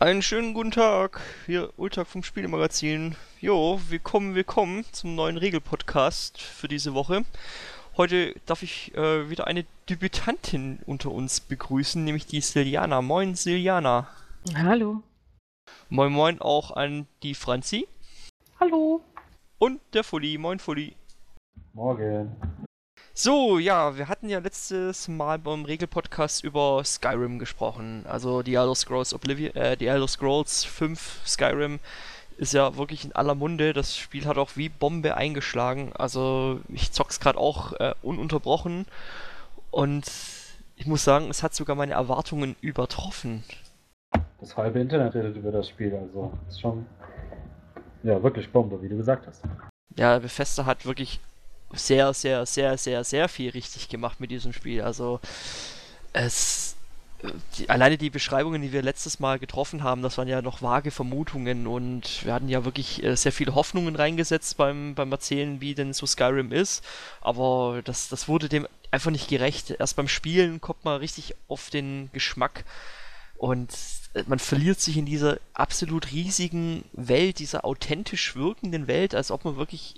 Einen schönen guten Tag, hier Ultag vom Spielemagazin. Jo, willkommen zum neuen Regelpodcast für diese Woche. Heute darf ich wieder eine Debütantin unter uns begrüßen, nämlich die Siljana. Moin Siljana. Hallo. Moin moin auch an die Franzi Hallo. und der Fully. Moin Fully. Morgen. So, ja, wir hatten ja letztes Mal beim Regelpodcast über Skyrim gesprochen. Also die Elder Scrolls 5 Skyrim ist ja wirklich in aller Munde. Das Spiel hat auch wie Bombe eingeschlagen. Also ich zock's gerade auch ununterbrochen und ich muss sagen, es hat sogar meine Erwartungen übertroffen. Das halbe Internet redet über das Spiel, also ist schon, ja, wirklich Bombe, wie du gesagt hast. Ja, Bethesda hat wirklich sehr, sehr, sehr, sehr, sehr viel richtig gemacht mit diesem Spiel. Also es alleine die Beschreibungen, die wir letztes Mal getroffen haben, das waren ja noch vage Vermutungen und wir hatten ja wirklich sehr viele Hoffnungen reingesetzt beim Erzählen, wie denn so Skyrim ist, aber das wurde dem einfach nicht gerecht. Erst beim Spielen kommt man richtig auf den Geschmack und man verliert sich in dieser absolut riesigen Welt, dieser authentisch wirkenden Welt, als ob man wirklich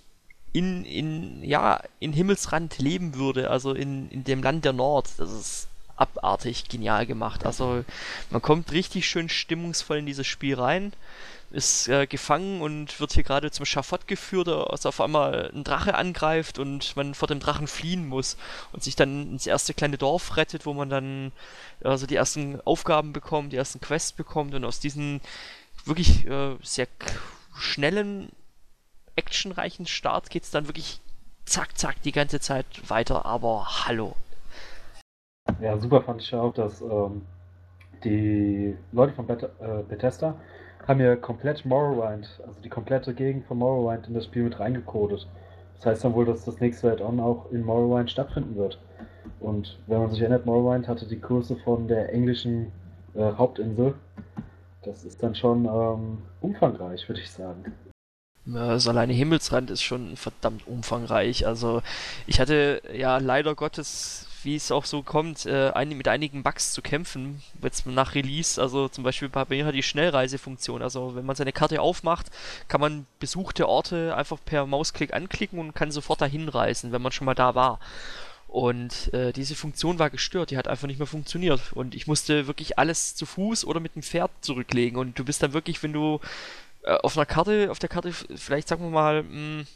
in Himmelsrand leben würde, also in dem Land der Nord. Das ist abartig genial gemacht. Also man kommt richtig schön stimmungsvoll in dieses Spiel rein, ist gefangen und wird hier gerade zum Schafott geführt, als auf einmal ein Drache angreift und man vor dem Drachen fliehen muss und sich dann ins erste kleine Dorf rettet, wo man dann also die ersten Aufgaben bekommt, die ersten Quests bekommt und aus diesen wirklich sehr schnellen actionreichen Start geht's dann wirklich zack, zack die ganze Zeit weiter, aber hallo. Ja, super fand ich auch, dass die Leute von Bethesda haben ja komplett Morrowind, also die komplette Gegend von Morrowind in das Spiel mit reingecodet. Das heißt dann wohl, dass das nächste Add-on auch in Morrowind stattfinden wird. Und wenn man sich erinnert, Morrowind hatte die Größe von der englischen Hauptinsel. Das ist dann schon umfangreich, würde ich sagen. Ja, das alleine Himmelsrand ist schon verdammt umfangreich. Also ich hatte ja leider Gottes, wie es auch so kommt, mit einigen Bugs zu kämpfen, jetzt nach Release. Also zum Beispiel bei mir hat die Schnellreisefunktion. Also wenn man seine Karte aufmacht, kann man besuchte Orte einfach per Mausklick anklicken und kann sofort dahin reisen, wenn man schon mal da war. Und diese Funktion war gestört, die hat einfach nicht mehr funktioniert. Und ich musste wirklich alles zu Fuß oder mit dem Pferd zurücklegen. Und du bist dann wirklich, wenn du auf der Karte vielleicht sagen wir mal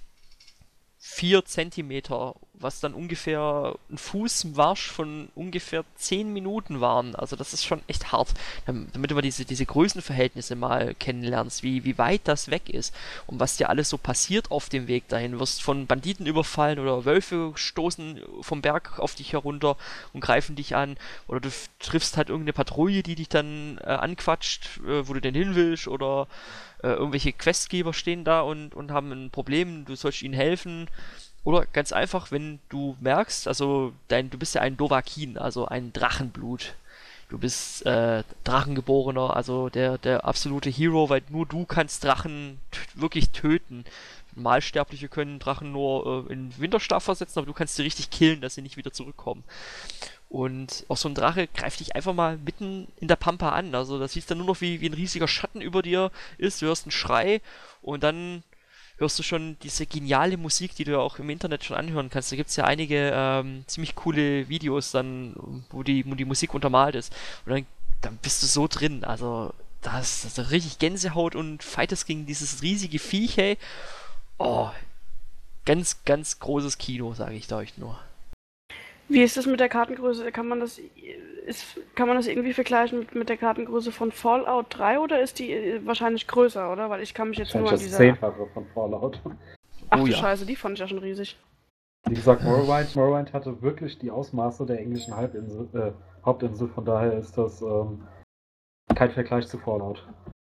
4 Zentimeter, was dann ungefähr ein Fußmarsch von ungefähr 10 Minuten waren. Also das ist schon echt hart, damit du mal diese Größenverhältnisse mal kennenlernst, wie weit das weg ist und was dir alles so passiert auf dem Weg dahin. Du wirst von Banditen überfallen oder Wölfe stoßen vom Berg auf dich herunter und greifen dich an oder du triffst halt irgendeine Patrouille, die dich dann anquatscht, wo du denn hin willst oder irgendwelche Questgeber stehen da und haben ein Problem, du sollst ihnen helfen. Oder ganz einfach, wenn du merkst, also du bist ja ein Dovahkiin, also ein Drachenblut. Du bist Drachengeborener, also der absolute Hero, weil nur du kannst Drachen wirklich töten. Normalsterbliche können Drachen nur in Winterschlaf versetzen, aber du kannst sie richtig killen, dass sie nicht wieder zurückkommen. Und auch so ein Drache greift dich einfach mal mitten in der Pampa an. Also das siehst dann nur noch, wie ein riesiger Schatten über dir ist. Du hörst einen Schrei und dann hörst du schon diese geniale Musik, die du ja auch im Internet schon anhören kannst. Da gibt es ja einige ziemlich coole Videos dann, wo die Musik untermalt ist. Und dann bist du so drin. Also das ist richtig Gänsehaut und fightest gegen dieses riesige Viech, hey. Oh, ganz, ganz großes Kino, sage ich da euch nur. Wie ist das mit der Kartengröße? Kann man das irgendwie vergleichen mit der Kartengröße von Fallout 3 oder ist die wahrscheinlich größer, oder? Weil ich kann mich jetzt nur Wahrscheinlich an das dieser... Zehnfache von Fallout. Ach Oh du ja. Scheiße, die fand ich ja schon riesig. Wie gesagt, Morrowind hatte wirklich die Ausmaße der englischen Hauptinsel, von daher ist das kein Vergleich zu Fallout.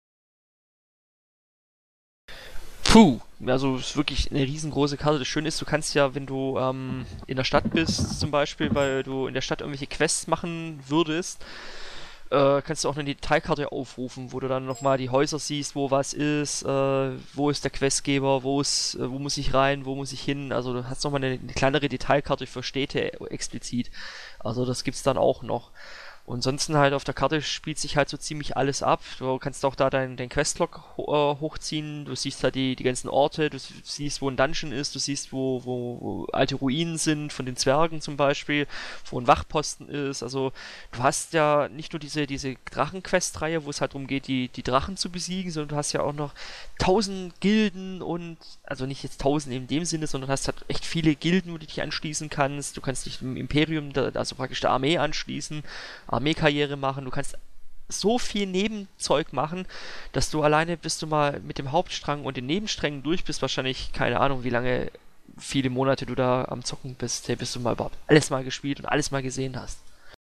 Puh, also es ist wirklich eine riesengroße Karte. Das Schöne ist, du kannst ja, wenn du in der Stadt bist zum Beispiel, weil du in der Stadt irgendwelche Quests machen würdest, kannst du auch eine Detailkarte aufrufen, wo du dann nochmal die Häuser siehst, wo was ist, wo ist der Questgeber, wo muss ich rein, wo muss ich hin. Also du hast nochmal eine kleinere Detailkarte für Städte explizit. Also das gibt's dann auch noch. Und ansonsten halt auf der Karte spielt sich halt so ziemlich alles ab. Du kannst auch da dein Questlog hochziehen, du siehst halt die ganzen Orte, du siehst, wo ein Dungeon ist, du siehst, wo alte Ruinen sind, von den Zwergen zum Beispiel, wo ein Wachposten ist. Also du hast ja nicht nur diese Drachen-Quest-Reihe, wo es halt darum geht, die Drachen zu besiegen, sondern du hast ja auch noch 1000 Gilden und, also nicht jetzt 1000 in dem Sinne, sondern hast halt echt viele Gilden, wo du dich anschließen kannst. Du kannst dich im Imperium, also praktisch der Armee anschließen, Armeekarriere machen, du kannst so viel Nebenzeug machen, dass du alleine, bis du mal mit dem Hauptstrang und den Nebensträngen durch bist, wahrscheinlich, keine Ahnung, wie lange, viele Monate du da am Zocken bist, bis du mal überhaupt alles mal gespielt und alles mal gesehen hast.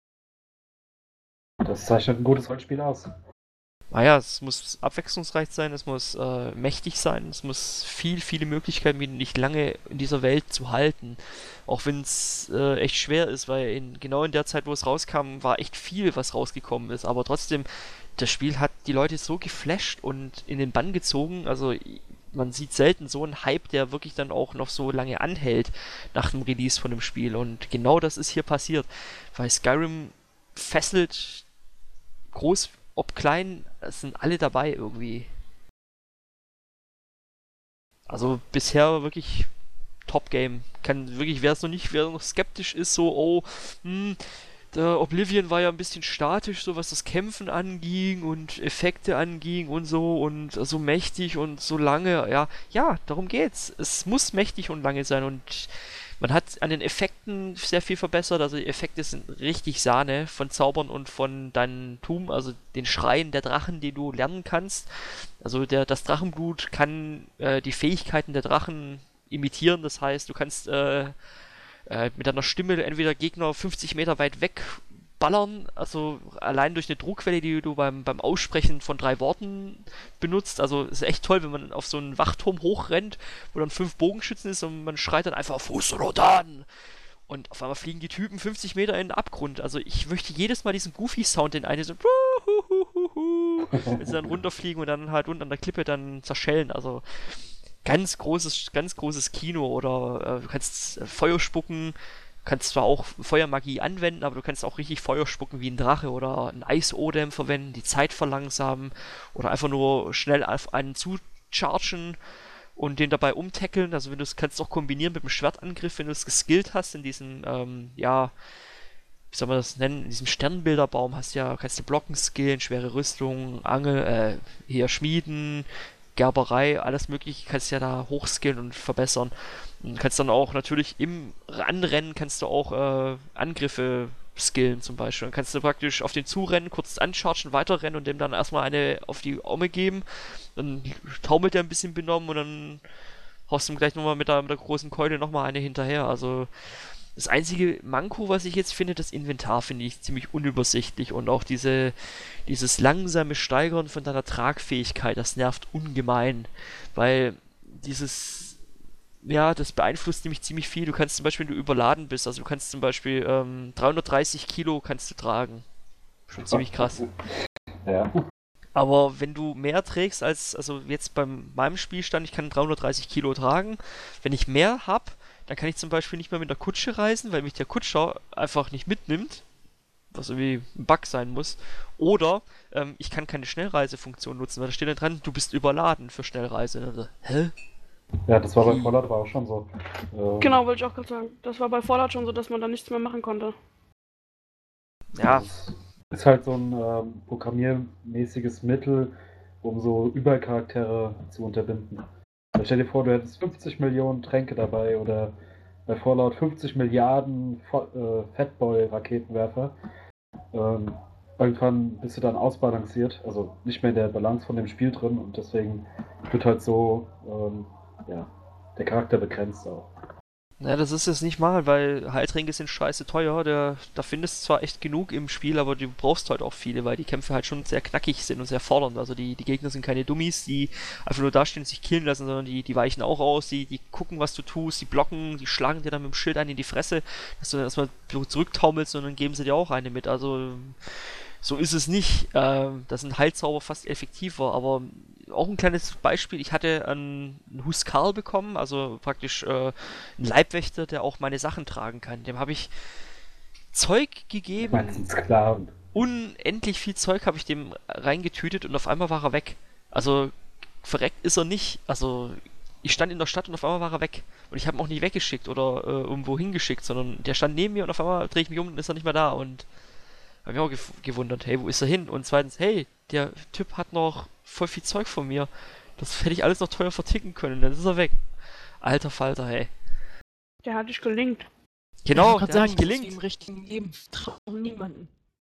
Das zeichnet ein gutes Rollenspiel aus. Naja, es muss abwechslungsreich sein, es muss mächtig sein, es muss viele Möglichkeiten bieten, dich lange in dieser Welt zu halten. Auch wenn es echt schwer ist, weil genau in der Zeit, wo es rauskam, war echt viel, was rausgekommen ist. Aber trotzdem, das Spiel hat die Leute so geflasht und in den Bann gezogen. Also man sieht selten so einen Hype, der wirklich dann auch noch so lange anhält nach dem Release von dem Spiel. Und genau das ist hier passiert, weil Skyrim fesselt, groß ob klein, es sind alle dabei irgendwie. Also bisher wirklich Top-Game. Kann wirklich, wer noch skeptisch ist, so, oh, der Oblivion war ja ein bisschen statisch, so was das Kämpfen anging und Effekte anging und so mächtig und so lange, ja, darum geht's. Es muss mächtig und lange sein und man hat an den Effekten sehr viel verbessert, also die Effekte sind richtig Sahne von Zaubern und von deinem Tum, also den Schreien der Drachen, die du lernen kannst. Also das Drachenblut kann die Fähigkeiten der Drachen imitieren, das heißt, du kannst mit deiner Stimme entweder Gegner 50 Meter weit weg ballern, also allein durch eine Druckwelle, die du beim Aussprechen von 3 Worten benutzt. Also ist echt toll, wenn man auf so einen Wachturm hochrennt, wo dann 5 Bogenschützen ist und man schreit dann einfach Fuß Rodan! Und auf einmal fliegen die Typen 50 Meter in den Abgrund. Also ich möchte jedes Mal diesen Goofy-Sound in eine so wenn sie dann runterfliegen und dann halt unten an der Klippe dann zerschellen. Also ganz großes Kino. Oder du kannst Feuer spucken, kannst zwar auch Feuermagie anwenden, aber du kannst auch richtig Feuer spucken wie ein Drache oder ein Eisodem verwenden, die Zeit verlangsamen oder einfach nur schnell auf einen zuchargen und den dabei umtackeln. Also wenn du es kannst auch kombinieren mit dem Schwertangriff, wenn du es geskillt hast in diesem, wie soll man das nennen, in diesem Sternbilderbaum kannst du blocken skillen, schwere Rüstung, hier Schmieden, Gerberei, alles mögliche kannst du ja da hochskillen und verbessern. Und kannst dann auch natürlich im Anrennen kannst du auch Angriffe skillen zum Beispiel. Dann kannst du praktisch auf den zurennen, kurz anchargen, weiterrennen und dem dann erstmal eine auf die Ome geben. Dann taumelt er ein bisschen benommen und dann haust du ihm gleich nochmal mit der großen Keule nochmal eine hinterher. Also das einzige Manko, was ich jetzt finde, das Inventar finde ich ziemlich unübersichtlich und auch dieses langsame Steigern von deiner Tragfähigkeit, das nervt ungemein, weil das beeinflusst nämlich ziemlich viel. Du kannst zum Beispiel, wenn du überladen bist, also du kannst zum Beispiel 330 Kilo kannst du tragen. Schon ziemlich krass. Ja. Aber wenn du mehr trägst also jetzt bei meinem Spielstand, ich kann 330 Kilo tragen, wenn ich mehr habe, dann kann ich zum Beispiel nicht mehr mit der Kutsche reisen, weil mich der Kutscher einfach nicht mitnimmt, was irgendwie ein Bug sein muss. Oder ich kann keine Schnellreisefunktion nutzen, weil da steht dann dran, du bist überladen für Schnellreise. Also, hä? Ja, das war bei Fallout aber auch schon so. Genau, wollte ich auch gerade sagen. Das war bei Fallout schon so, dass man da nichts mehr machen konnte. Ja. Das ist halt so ein programmiermäßiges Mittel, um so Übercharaktere zu unterbinden. Stell dir vor, du hättest 50 Millionen Tränke dabei oder bei Fallout 50 Milliarden Fatboy-Raketenwerfer. Irgendwann bist du dann ausbalanciert, also nicht mehr in der Balance von dem Spiel drin und deswegen wird halt so der Charakter begrenzt auch. Naja, das ist es nicht mal, weil Heiltränke sind scheiße teuer. Da findest du zwar echt genug im Spiel, aber du brauchst halt auch viele, weil die Kämpfe halt schon sehr knackig sind und sehr fordernd. Also die Gegner sind keine Dummies, die einfach nur dastehen und sich killen lassen, sondern die weichen auch aus, die gucken, was du tust, die blocken, die schlagen dir dann mit dem Schild einen in die Fresse, dass du dann erstmal zurücktaumelst und dann geben sie dir auch eine mit. Also so ist es nicht. Da sind Heilzauber fast effektiver, aber auch ein kleines Beispiel. Ich hatte einen Huskarl bekommen, also praktisch einen Leibwächter, der auch meine Sachen tragen kann. Dem habe ich Zeug gegeben. Meinst du Sklaven? unendlich viel Zeug habe ich dem reingetütet und auf einmal war er weg. Also verreckt ist er nicht. Also ich stand in der Stadt und auf einmal war er weg. Und ich habe ihn auch nicht weggeschickt oder irgendwo hingeschickt, sondern der stand neben mir und auf einmal drehe ich mich um und ist er nicht mehr da. Und habe mich auch gewundert, hey, wo ist er hin? Und zweitens, hey, der Typ hat noch voll viel Zeug von mir. Das hätte ich alles noch teuer verticken können. Dann ist er weg. Alter Falter, hey. Der hat dich gelinkt. Genau, ich der hat nicht das ist wie gelingt. im richtigen Leben. Trauen niemanden.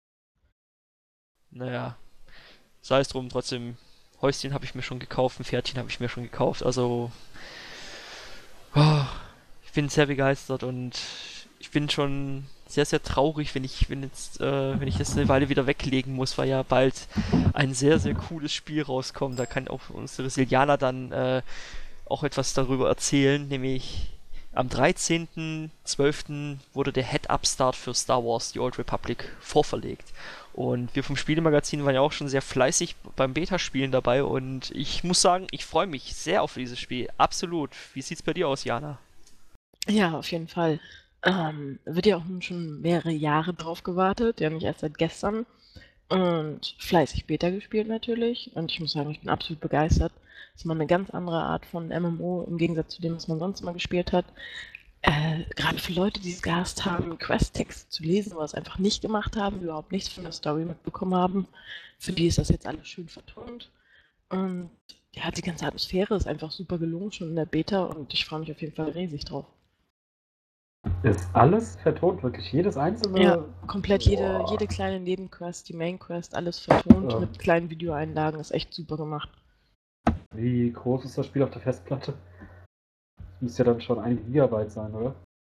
Naja, sei es drum, trotzdem, Häuschen habe ich mir schon gekauft, ein Pferdchen habe ich mir schon gekauft, also oh, ich bin sehr begeistert und ich bin schon sehr, sehr traurig, wenn ich das eine Weile wieder weglegen muss, weil ja bald ein sehr, sehr cooles Spiel rauskommt. Da kann auch unsere Siljana dann auch etwas darüber erzählen, nämlich am 13.12. wurde der Head-Up-Start für Star Wars The Old Republic vorverlegt. Und wir vom Spielemagazin waren ja auch schon sehr fleißig beim Beta-Spielen dabei und ich muss sagen, ich freue mich sehr auf dieses Spiel. Absolut. Wie sieht's bei dir aus, Jana? Ja, auf jeden Fall. Wird ja auch nun schon mehrere Jahre drauf gewartet, ja nicht erst seit gestern. Und fleißig Beta gespielt natürlich. Und ich muss sagen, ich bin absolut begeistert. Das ist mal eine ganz andere Art von MMO im Gegensatz zu dem, was man sonst immer gespielt hat. Gerade für Leute, die es gehasst haben, Quest-Texte zu lesen, oder es einfach nicht gemacht haben, überhaupt nichts von der Story mitbekommen haben, für die ist das jetzt alles schön vertont. Und ja, die ganze Atmosphäre ist einfach super gelungen, schon in der Beta, und ich freue mich auf jeden Fall riesig drauf. Ist alles vertont, wirklich jedes einzelne? Ja, komplett jede kleine Nebenquest, die Mainquest, alles vertont mit kleinen Videoeinlagen, ist echt super gemacht. Wie groß ist das Spiel auf der Festplatte? Das müsste ja dann schon einige Gigabyte sein, oder?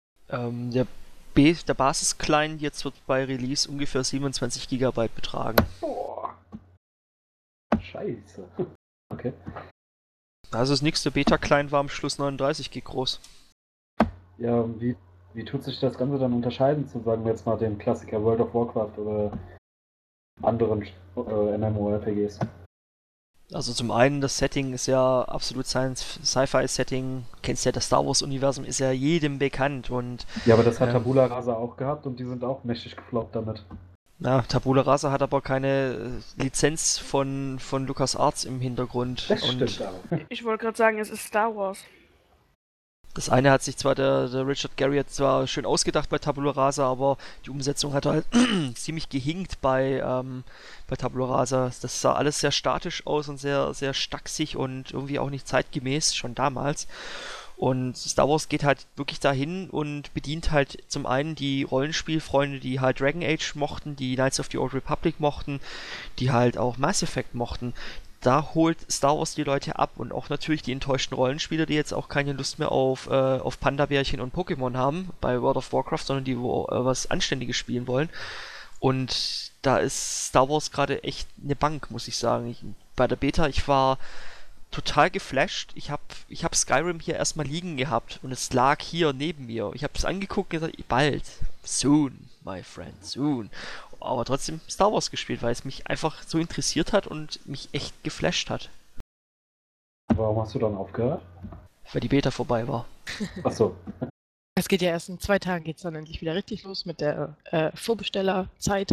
Der Basis-Client jetzt wird bei Release ungefähr 27 GB betragen. Boah. Scheiße. Okay. Also das nächste Beta-Client war am Schluss 39 GB groß. Ja, wie tut sich das Ganze dann unterscheiden zu, sagen wir jetzt mal, dem Klassiker World of Warcraft oder anderen MMORPGs? Also zum einen, das Setting ist ja absolut Sci-Fi-Setting. Kennst ja, das Star Wars-Universum ist ja jedem bekannt und... Ja, aber das hat Tabula Rasa auch gehabt und die sind auch mächtig gefloppt damit. Na, Tabula Rasa hat aber keine Lizenz von LucasArts im Hintergrund. Das und stimmt aber. Ich wollte gerade sagen, es ist Star Wars. Das eine hat sich zwar der Richard Garriott zwar schön ausgedacht bei Tabula Rasa, aber die Umsetzung hat halt ziemlich gehinkt bei Tabula Rasa. Das sah alles sehr statisch aus und sehr, sehr stacksig und irgendwie auch nicht zeitgemäß, schon damals. Und Star Wars geht halt wirklich dahin und bedient halt zum einen die Rollenspielfreunde, die halt Dragon Age mochten, die Knights of the Old Republic mochten, die halt auch Mass Effect mochten. Da holt Star Wars die Leute ab und auch natürlich die enttäuschten Rollenspieler, die jetzt auch keine Lust mehr auf Panda-Bärchen und Pokémon haben bei World of Warcraft, sondern die was Anständiges spielen wollen. Und da ist Star Wars gerade echt eine Bank, muss ich sagen. Bei der Beta, ich war total geflasht. Ich hab Skyrim hier erstmal liegen gehabt und es lag hier neben mir. Ich habe es angeguckt und gesagt, bald, soon, my friend, soon. Aber trotzdem Star Wars gespielt, weil es mich einfach so interessiert hat und mich echt geflasht hat. Warum hast du dann aufgehört? Weil die Beta vorbei war. Achso. Es geht ja erst in 2 Tagen, geht es dann endlich wieder richtig los mit der Vorbestellerzeit.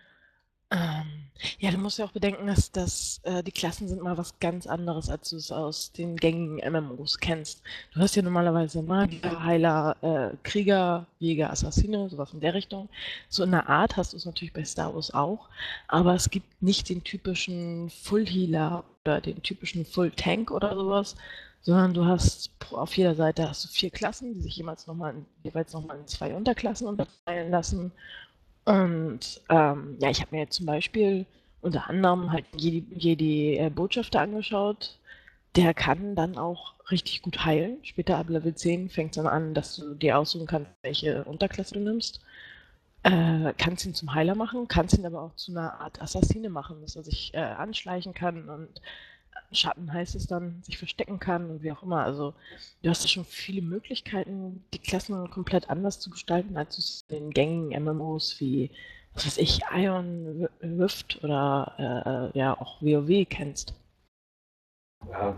Ja, du musst ja auch bedenken, dass die Klassen sind mal was ganz anderes, als du es aus den gängigen MMOs kennst. Du hast ja normalerweise Magier, Heiler, Krieger, Jäger, Assassine, sowas in der Richtung. So in der Art hast du es natürlich bei Star Wars auch, aber es gibt nicht den typischen Full Healer oder den typischen Full Tank oder sowas, sondern du hast auf jeder Seite hast du 4 Klassen, die sich jeweils nochmal in 2 Unterklassen unterteilen lassen. Und ja, ich habe mir jetzt zum Beispiel unter anderem halt Jedi Botschafter angeschaut. Der kann dann auch richtig gut heilen. Später ab Level 10 fängt es dann an, dass du dir aussuchen kannst, welche Unterklasse du nimmst. Kannst ihn zum Heiler machen, kannst ihn aber auch zu einer Art Assassine machen, dass er sich anschleichen kann und Schatten heißt es dann, sich verstecken kann und wie auch immer. Also du hast da schon viele Möglichkeiten, die Klassen komplett anders zu gestalten, als du es in den gängigen MMOs wie, was weiß ich, Iron Rift oder ja auch WoW kennst. Ja.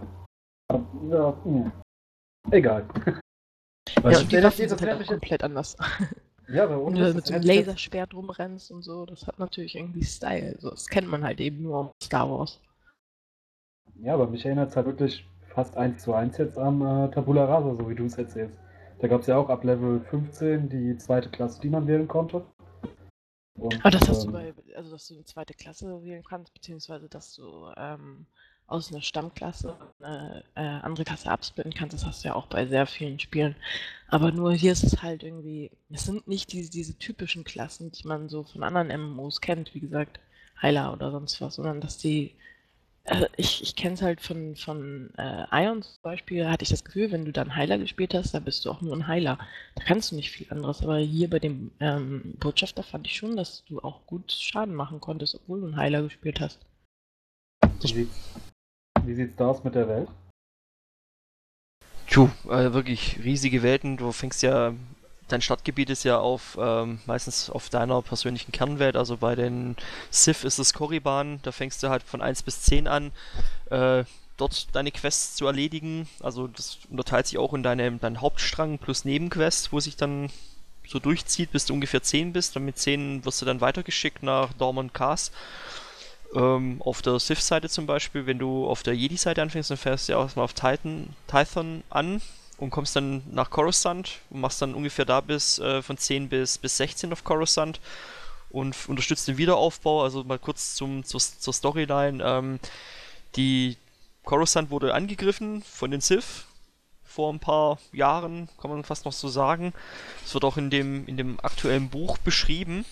Egal. Ja, und die Waffen sind halt auch komplett anders. Ja, aber Wenn ohne du Witz, da mit das so einem hätte ich jetzt, Laserschwert rumrennst und so, das hat natürlich irgendwie Style. So, das kennt man halt eben nur aus Star Wars. ja, aber mich erinnert es halt wirklich fast 1:1 jetzt an Tabula Rasa, so wie du es erzählst. Da gab es ja auch ab Level 15 die zweite Klasse, die man wählen konnte. Und Aber das hast du also dass du eine zweite Klasse wählen kannst, beziehungsweise dass du aus einer Stammklasse eine andere Klasse absplitten kannst, das hast du ja auch bei sehr vielen Spielen. Aber nur hier ist es halt irgendwie, es sind nicht diese typischen Klassen, die man so von anderen MMOs kennt, wie gesagt, Heiler oder sonst was, sondern dass die ich kenne es halt von Ion zum Beispiel, hatte ich das Gefühl, wenn du dann Heiler gespielt hast, dann bist du auch nur ein Heiler. Da kannst du nicht viel anderes. Aber hier bei dem Botschafter fand ich schon, dass du auch gut Schaden machen konntest, obwohl du einen Heiler gespielt hast. wie sieht's da aus mit der Welt? Wirklich riesige Welten. Du fängst ja, dein Startgebiet ist ja meistens auf deiner persönlichen Kernwelt. Also bei den Civ ist es Korriban. Da fängst du halt von 1 bis 10 an, dort deine Quests zu erledigen. Also das unterteilt sich auch in deinen Hauptstrang plus Nebenquests, wo sich dann so durchzieht, bis du ungefähr 10 bist. Dann mit 10 wirst du dann weitergeschickt nach Dormont Cars. Auf der Sith-Seite zum Beispiel, wenn du auf der Jedi-Seite anfängst, dann fährst du ja erstmal auf Tython an und kommst dann nach Coruscant und machst dann ungefähr da von 10 bis 16 auf Coruscant und unterstützt den Wiederaufbau. Also mal kurz zur Storyline. Die Coruscant wurde angegriffen von den Sith vor ein paar Jahren, kann man fast noch so sagen. Das wird auch in dem aktuellen Buch beschrieben.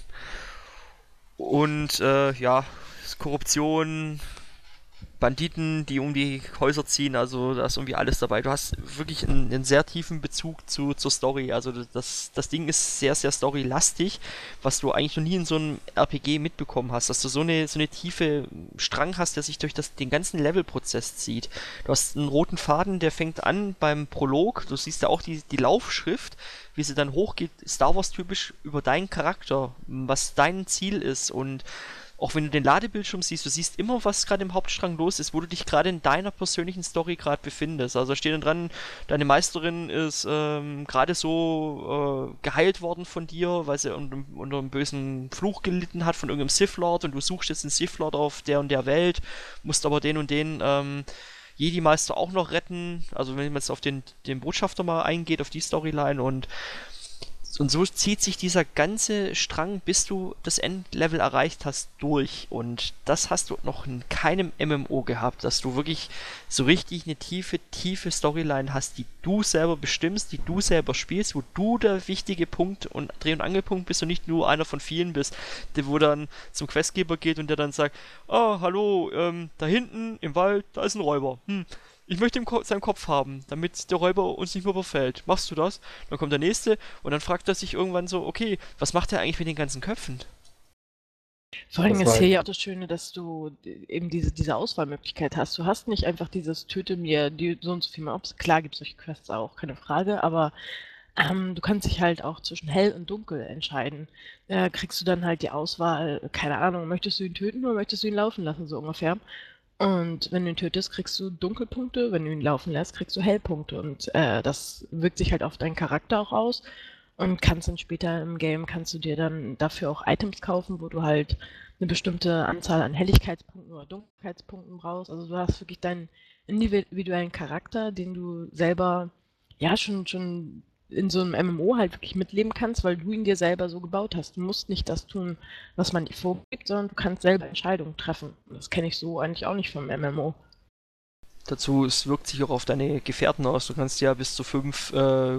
Und ja, Korruption, Banditen, die um die Häuser ziehen, also da ist irgendwie alles dabei. Du hast wirklich einen sehr tiefen Bezug zur Story. Also das Ding ist sehr, sehr storylastig, was du eigentlich noch nie in so einem RPG mitbekommen hast, dass du so eine tiefe Strang hast, der sich durch den ganzen Levelprozess zieht. Du hast einen roten Faden, der fängt an beim Prolog. Du siehst ja auch die Laufschrift, wie sie dann hochgeht, Star Wars typisch über deinen Charakter, was dein Ziel ist. Und auch wenn du den Ladebildschirm siehst, du siehst immer, was gerade im Hauptstrang los ist, wo du dich gerade in deiner persönlichen Story gerade befindest. Also da steht dann dran, deine Meisterin ist gerade so geheilt worden von dir, weil sie unter einem bösen Fluch gelitten hat von irgendeinem Sith Lord und du suchst jetzt einen Sith Lord auf der und der Welt, musst aber den und den Jedi-Meister auch noch retten. Also wenn man jetzt auf den Botschafter mal eingeht, auf die Storyline und so zieht sich dieser ganze Strang, bis du das Endlevel erreicht hast, durch. Und das hast du noch in keinem MMO gehabt, dass du wirklich so richtig eine tiefe Storyline hast, die du selber bestimmst, die du selber spielst, wo du der wichtige Punkt und Dreh- und Angelpunkt bist und nicht nur einer von vielen bist, der wo dann zum Questgeber geht und der dann sagt, ah, hallo, da hinten im Wald, da ist ein Räuber. Ich möchte seinen Kopf haben, damit der Räuber uns nicht mehr überfällt. Machst du das? Dann kommt der nächste und dann fragt er sich irgendwann so, okay, was macht er eigentlich mit den ganzen Köpfen? Vor allem Das ist war- hier ja auch das Schöne, dass du eben diese Auswahlmöglichkeit hast. Du hast nicht einfach dieses Töte mir die so und so viel Mobs. Klar gibt es solche Quests auch, keine Frage, aber du kannst dich halt auch zwischen hell und dunkel entscheiden. Kriegst du dann halt die Auswahl, keine Ahnung, möchtest du ihn töten oder möchtest du ihn laufen lassen, so ungefähr. Und wenn du ihn tötest, kriegst du Dunkelpunkte, wenn du ihn laufen lässt, kriegst du Hellpunkte. Und das wirkt sich halt auf deinen Charakter auch aus. Und kannst dann später im Game, kannst du dir dann dafür auch Items kaufen, wo du halt eine bestimmte Anzahl an Helligkeitspunkten oder Dunkelheitspunkten brauchst. Also du hast wirklich deinen individuellen Charakter, den du selber ja schon in so einem MMO halt wirklich mitleben kannst, weil du ihn dir selber so gebaut hast. Du musst nicht das tun, was man dir vorgibt, sondern du kannst selber Entscheidungen treffen. Das kenne ich so eigentlich auch nicht vom MMO. Dazu, es wirkt sich auch auf deine Gefährten aus. Du kannst ja bis zu 5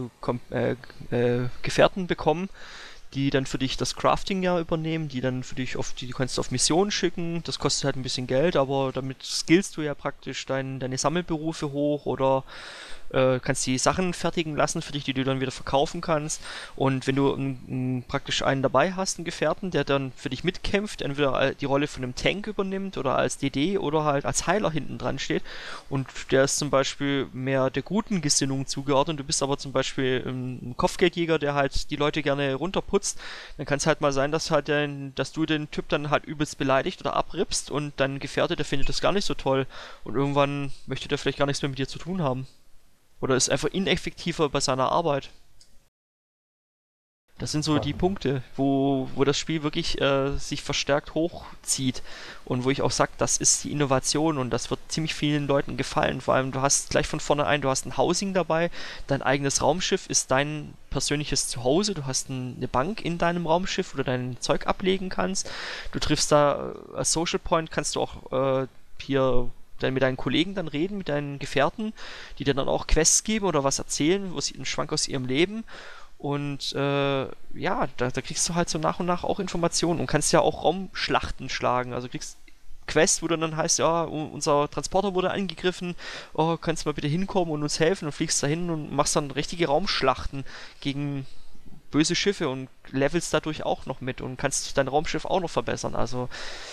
Gefährten bekommen, die dann für dich das Crafting ja übernehmen, die dann für dich die kannst du auf Missionen schicken. Das kostet halt ein bisschen Geld, aber damit skillst du ja praktisch deine Sammelberufe hoch oder kannst die Sachen fertigen lassen für dich, die du dann wieder verkaufen kannst. Und wenn du praktisch einen dabei hast, einen Gefährten, der dann für dich mitkämpft, entweder die Rolle von einem Tank übernimmt oder als DD oder halt als Heiler hinten dran steht und der ist zum Beispiel mehr der guten Gesinnung zugeordnet, du bist aber zum Beispiel ein Kopfgeldjäger, der halt die Leute gerne runterputzt, dann kann es halt mal sein, dass du den Typ dann halt übelst beleidigt oder abrippst und dein Gefährte, der findet das gar nicht so toll und irgendwann möchte der vielleicht gar nichts mehr mit dir zu tun haben. Oder ist einfach ineffektiver bei seiner Arbeit. Das sind so die Punkte, wo das Spiel wirklich sich verstärkt hochzieht und wo ich auch sage, das ist die Innovation und das wird ziemlich vielen Leuten gefallen. Vor allem, du hast gleich von vornherein, du hast ein Housing dabei, dein eigenes Raumschiff ist dein persönliches Zuhause, du hast eine Bank in deinem Raumschiff, wo du dein Zeug ablegen kannst. Du triffst da als Social Point, kannst du auch hier dann mit deinen Kollegen dann reden, mit deinen Gefährten, die dir dann auch Quests geben oder was erzählen, wo sie einen Schwank aus ihrem Leben. Und ja, da kriegst du halt so nach und nach auch Informationen und kannst ja auch Raumschlachten schlagen. Also kriegst Quest, wo dann heißt, ja, unser Transporter wurde angegriffen, oh, kannst du mal bitte hinkommen und uns helfen und fliegst da hin und machst dann richtige Raumschlachten gegen böse Schiffe und levelst dadurch auch noch mit und kannst dein Raumschiff auch noch verbessern. Also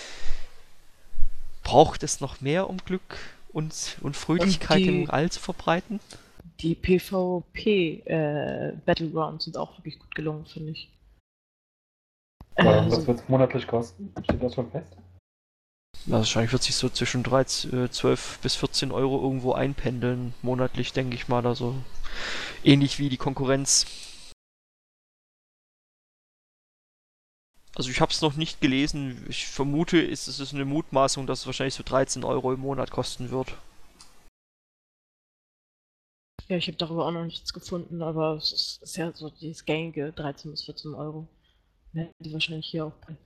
braucht es noch mehr, um Glück und Fröhlichkeit im All zu verbreiten? Die PvP Battlegrounds sind auch wirklich gut gelungen, finde ich. Was wird es monatlich kosten? Steht das schon fest? Na, wahrscheinlich wird sich so zwischen 12 bis 14 Euro irgendwo einpendeln, monatlich, denke ich mal. Also ähnlich wie die Konkurrenz. Also ich habe es noch nicht gelesen. Ich vermute, es ist eine Mutmaßung, dass es wahrscheinlich so 13 Euro im Monat kosten wird. Ja, ich habe darüber auch noch nichts gefunden, aber es ist ja so dieses gängige 13 bis 14 Euro. Werden die wahrscheinlich hier auch bei.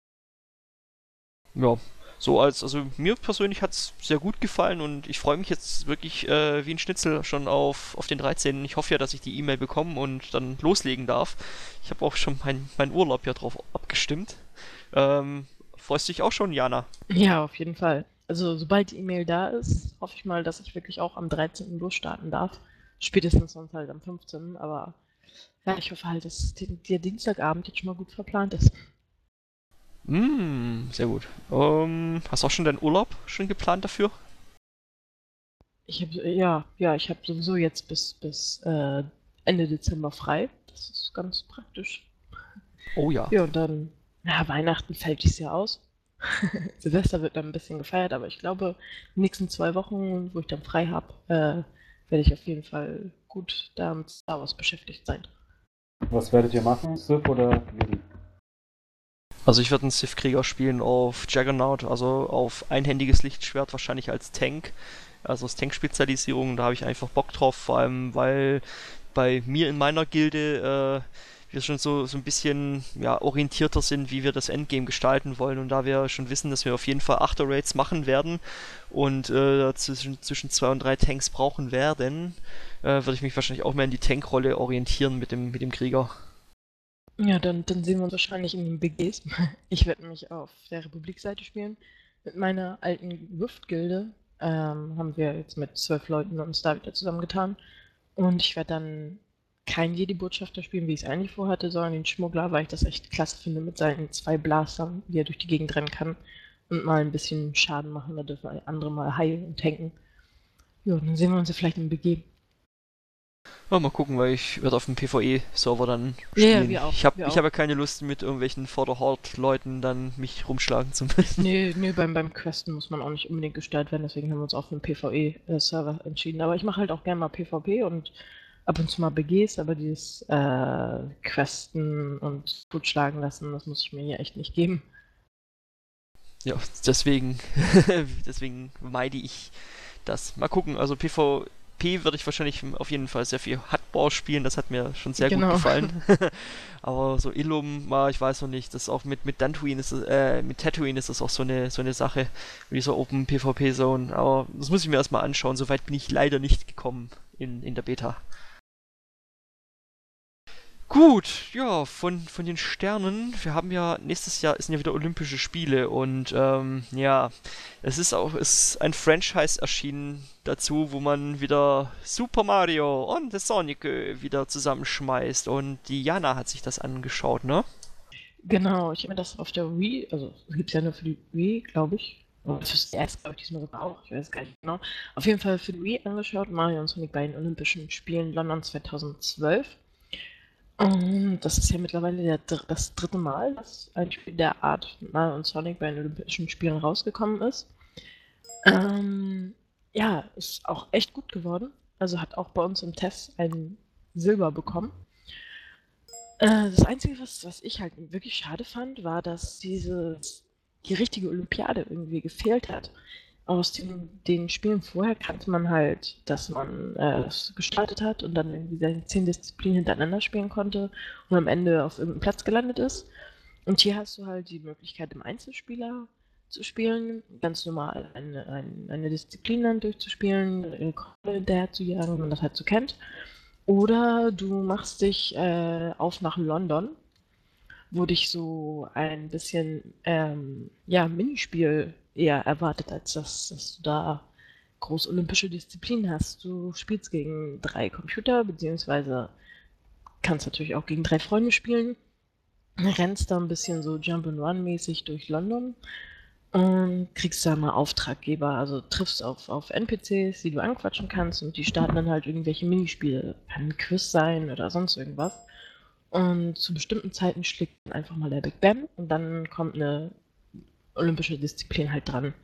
Ja, also mir persönlich hat es sehr gut gefallen und ich freue mich jetzt wirklich wie ein Schnitzel schon auf den 13. Ich hoffe ja, dass ich die E-Mail bekomme und dann loslegen darf. Ich habe auch schon meinen Urlaub ja drauf abgestimmt. Freust du dich auch schon, Jana? Ja, auf jeden Fall. Also sobald die E-Mail da ist, hoffe ich mal, dass ich wirklich auch am 13. losstarten darf. Spätestens sonst halt am 15. Aber ja, ich hoffe halt, dass der Dienstagabend jetzt schon mal gut verplant ist. Sehr gut. Hast du auch schon deinen Urlaub schon geplant dafür? Ich habe ich habe sowieso jetzt bis Ende Dezember frei. Das ist ganz praktisch. Oh ja. Ja, und dann, Weihnachten fällt dieses Jahr aus. Silvester wird dann ein bisschen gefeiert, aber ich glaube, die nächsten 2 Wochen, wo ich dann frei habe, werde ich auf jeden Fall gut da mit Star Wars beschäftigt sein. Was werdet ihr machen? Sith oder Jedi? Also ich werde einen Sith-Krieger spielen auf Juggernaut, also auf einhändiges Lichtschwert, wahrscheinlich als Tank. Also als Tank-Spezialisierung, da habe ich einfach Bock drauf, vor allem weil bei mir in meiner Gilde wir schon so ein bisschen ja, orientierter sind, wie wir das Endgame gestalten wollen und da wir schon wissen, dass wir auf jeden Fall 8er Raids machen werden und zwischen 2 und 3 Tanks brauchen werden, würde ich mich wahrscheinlich auch mehr in die Tankrolle orientieren mit dem Krieger. Ja, dann sehen wir uns wahrscheinlich in den BGs. Ich werde nämlich auf der Republik-Seite spielen. Mit meiner alten Rift-Gilde haben wir jetzt mit 12 Leuten uns da wieder zusammengetan. Und ich werde dann keinen Jedi-Botschafter spielen, wie ich es eigentlich vorhatte, sondern den Schmuggler, weil ich das echt klasse finde mit seinen 2 Blastern, wie er durch die Gegend rennen kann und mal ein bisschen Schaden machen. Da dürfen andere mal heilen und tanken. Ja, dann sehen wir uns ja vielleicht im BG. Ja, mal gucken, weil ich werde auf dem PvE-Server dann spielen. Ja, wir auch. Ich habe ja keine Lust, mit irgendwelchen For the Horde-Leuten dann mich rumschlagen zu müssen. Nee, beim Questen muss man auch nicht unbedingt gestört werden, deswegen haben wir uns auch für den PvE-Server entschieden. Aber ich mache halt auch gerne mal PvP und ab und zu mal BGs, aber dieses Questen und Totschlagen lassen, das muss ich mir hier echt nicht geben. Ja, deswegen meide ich das. Mal gucken, also PvP würde ich wahrscheinlich auf jeden Fall sehr viel Hardball spielen, das hat mir schon sehr gut gefallen. Aber so Illum, ich weiß noch nicht, das auch mit Dantooine ist mit Tatooine ist das auch so eine Sache, mit dieser Open PvP Zone, aber das muss ich mir erstmal anschauen, soweit bin ich leider nicht gekommen in der Beta. Gut, ja, von den Sternen, wir haben ja, nächstes Jahr sind ja wieder Olympische Spiele und ja, es ist ein Franchise erschienen dazu, wo man wieder Super Mario und Sonic wieder zusammenschmeißt und die Jana hat sich das angeschaut, ne? Genau, ich habe mir das auf der Wii, also es gibt ja nur für die Wii, glaube ich. Und fürs DS, glaube ich, diesmal sogar auch, ich weiß gar nicht genau. Auf jeden Fall für die Wii angeschaut, Mario und Sonic bei den Olympischen Spielen London 2012. Und das ist ja mittlerweile das 3. Mal, dass ein Spiel der Art Mario und Sonic bei den Olympischen Spielen rausgekommen ist. Ja, ist auch echt gut geworden. Also hat auch bei uns im Test ein Silber bekommen. Das Einzige, was ich halt wirklich schade fand, war, dass die richtige Olympiade irgendwie gefehlt hat. Aus den Spielen vorher kannte man halt, dass man es gestartet hat und dann irgendwie seine 10 Disziplinen hintereinander spielen konnte und am Ende auf irgendeinem Platz gelandet ist. Und hier hast du halt die Möglichkeit, im Einzelspieler zu spielen, ganz normal eine Disziplin dann durchzuspielen, eine Kolle hinterher zu jagen, wie man das halt so kennt. Oder du machst dich auf nach London, wo dich so ein bisschen ja, Minispiel eher erwartet, als dass du da groß olympische Disziplinen hast. Du spielst gegen 3 Computer, beziehungsweise kannst natürlich auch gegen 3 Freunde spielen. Rennst da ein bisschen so Jump-and-Run-mäßig durch London und kriegst da mal Auftraggeber, also triffst auf NPCs, die du anquatschen kannst und die starten dann halt irgendwelche Minispiele. Kann ein Quiz sein oder sonst irgendwas. Und zu bestimmten Zeiten schlägt dann einfach mal der Big Bang und dann kommt eine olympische Disziplin halt dran.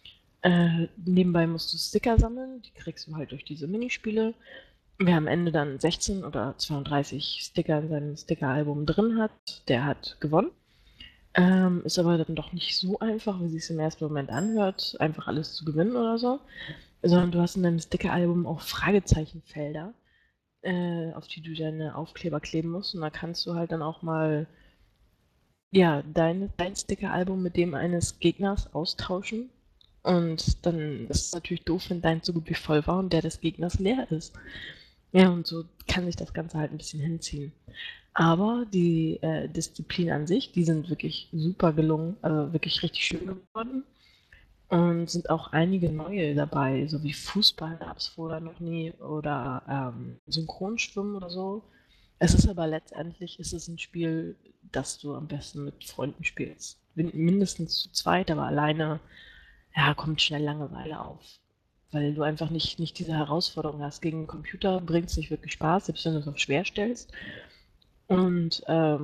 Nebenbei musst du Sticker sammeln, die kriegst du halt durch diese Minispiele. Wer am Ende dann 16 oder 32 Sticker in seinem Sticker-Album drin hat, der hat gewonnen. Ist aber dann doch nicht so einfach, wie es im ersten Moment anhört, einfach alles zu gewinnen oder so. Sondern du hast in deinem Sticker-Album auch Fragezeichenfelder, auf die du deine Aufkleber kleben musst. Und da kannst du halt dann auch mal ja, dein Sticker-Album mit dem eines Gegners austauschen. Und dann ist es natürlich doof, wenn dein so gut wie voll war und der des Gegners leer ist. Ja, und so kann sich das Ganze halt ein bisschen hinziehen. Aber die Disziplinen an sich, die sind wirklich super gelungen, also wirklich richtig schön geworden. Und sind auch einige neue dabei, so wie Fußball gab es vorher noch nie oder Synchronschwimmen oder so. Es ist aber letztendlich ist es ein Spiel, das du am besten mit Freunden spielst. Mindestens zu zweit, aber alleine ja, kommt schnell Langeweile auf. Weil du einfach nicht diese Herausforderung hast. Gegen einen Computer bringt es nicht wirklich Spaß, selbst wenn du es auf schwer stellst. Und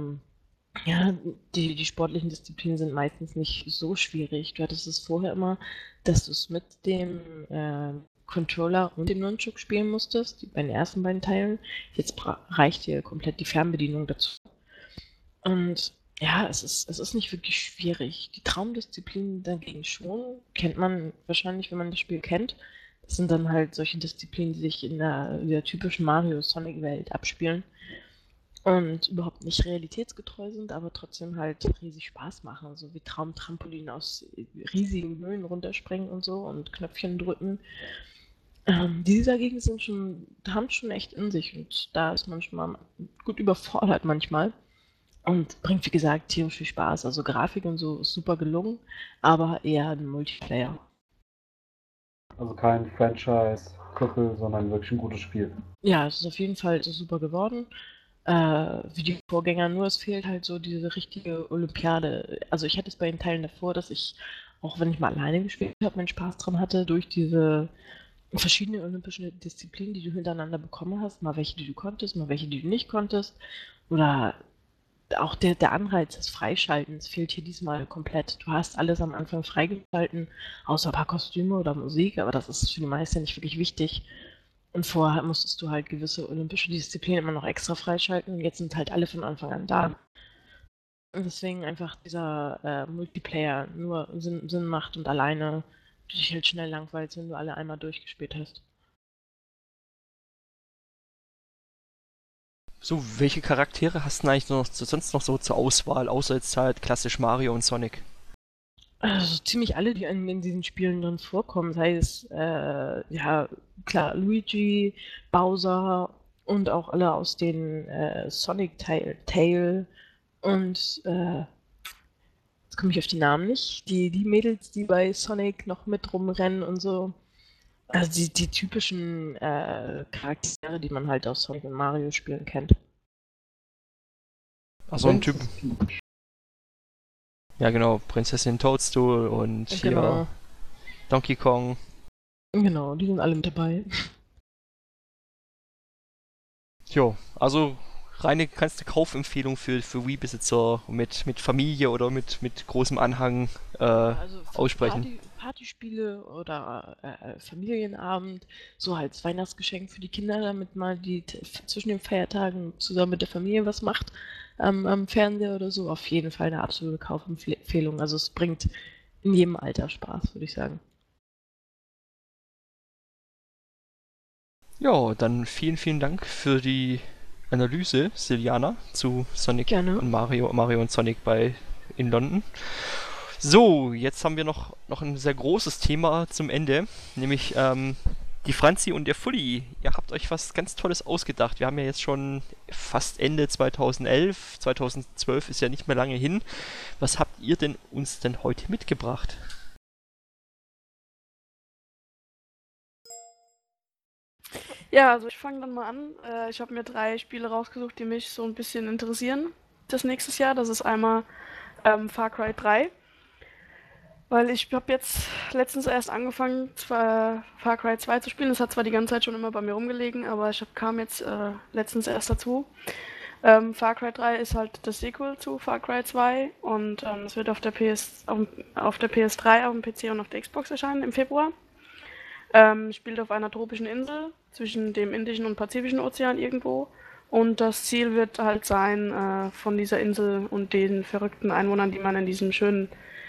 ja, die sportlichen Disziplinen sind meistens nicht so schwierig. Du hattest es vorher immer, dass du es mit dem Controller und dem Nunchuk spielen musstest, bei den ersten beiden Teilen. Jetzt reicht dir komplett die Fernbedienung dazu. Und ja, es ist nicht wirklich schwierig. Die Traumdisziplinen dagegen schon, kennt man wahrscheinlich, wenn man das Spiel kennt. Das sind dann halt solche Disziplinen, die sich in der typischen Mario-Sonic-Welt abspielen und überhaupt nicht realitätsgetreu sind, aber trotzdem halt riesig Spaß machen. So wie Traumtrampolin aus riesigen Höhen runterspringen und so und Knöpfchen drücken. Die dagegen haben schon echt in sich und da ist man schon mal gut überfordert manchmal. Und bringt, wie gesagt, tierisch viel Spaß. Also Grafik und so ist super gelungen, aber eher ein Multiplayer. Also kein Franchise-Krüppel, sondern wirklich ein gutes Spiel. Ja, es ist auf jeden Fall super geworden. Wie die Vorgänger, nur es fehlt halt so diese richtige Olympiade. Also ich hatte es bei den Teilen davor, dass ich, auch wenn ich mal alleine gespielt habe, meinen Spaß dran hatte, durch diese verschiedenen olympischen Disziplinen, die du hintereinander bekommen hast, mal welche, die du konntest, mal welche, die du nicht konntest. Oder auch der Anreiz des Freischaltens fehlt hier diesmal komplett. Du hast alles am Anfang freigeschalten, außer ein paar Kostüme oder Musik, aber das ist für die meisten nicht wirklich wichtig. Und vorher musstest du halt gewisse olympische Disziplinen immer noch extra freischalten und jetzt sind halt alle von Anfang an da. Und deswegen einfach dieser Multiplayer nur Sinn macht und alleine du dich halt schnell langweilst, wenn du alle einmal durchgespielt hast. So, welche Charaktere hast du eigentlich sonst noch so zur Auswahl, außer jetzt halt klassisch Mario und Sonic? Also ziemlich alle, die in diesen Spielen drin vorkommen, sei es, ja, klar, Luigi, Bowser und auch alle aus den Sonic-Teil, Tail und, jetzt komme ich auf die Namen nicht, die Mädels, die bei Sonic noch mit rumrennen und so. Also die typischen Charaktere, die man halt aus Sonic und Mario Spielen kennt. Also ein Typ. Ja, genau, Prinzessin Toadstool und hier Genau, Donkey Kong. genau, die sind alle mit dabei. Jo, also kannst du Kaufempfehlung für Wii-Besitzer mit Familie oder mit großem Anhang Also für aussprechen? Partyspiele oder Familienabend, so als Weihnachtsgeschenk für die Kinder, damit mal zwischen den Feiertagen zusammen mit der Familie was macht, am Fernseher oder so, auf jeden Fall eine absolute Kaufempfehlung. Also es bringt in jedem Alter Spaß, würde ich sagen. Ja, dann vielen, vielen Dank für die Analyse, Siljana, zu Sonic Gerne. und Mario und Sonic in London. So, jetzt haben wir noch ein sehr großes Thema zum Ende, nämlich die Franzi und der Fully. Ihr habt euch was ganz Tolles ausgedacht. Wir haben ja jetzt schon fast Ende 2011, 2012 ist ja nicht mehr lange hin. Was habt ihr denn uns denn heute mitgebracht? Ja, also ich fange dann mal an. Ich habe mir 3 Spiele rausgesucht, die mich so ein bisschen interessieren das nächstes Jahr. Das ist einmal Far Cry 3, weil ich habe jetzt letztens erst angefangen, Far Cry 2 zu spielen. Das hat zwar die ganze Zeit schon immer bei mir rumgelegen, aber kam jetzt letztens erst dazu. Far Cry 3 ist halt das Sequel zu Far Cry 2 und es wird auf der PS3, auf dem PC und auf der Xbox erscheinen im Februar. Spielt auf einer tropischen Insel zwischen dem Indischen und Pazifischen Ozean irgendwo. Und das Ziel wird halt sein, von dieser Insel und den verrückten Einwohnern, die man in diesem schönen,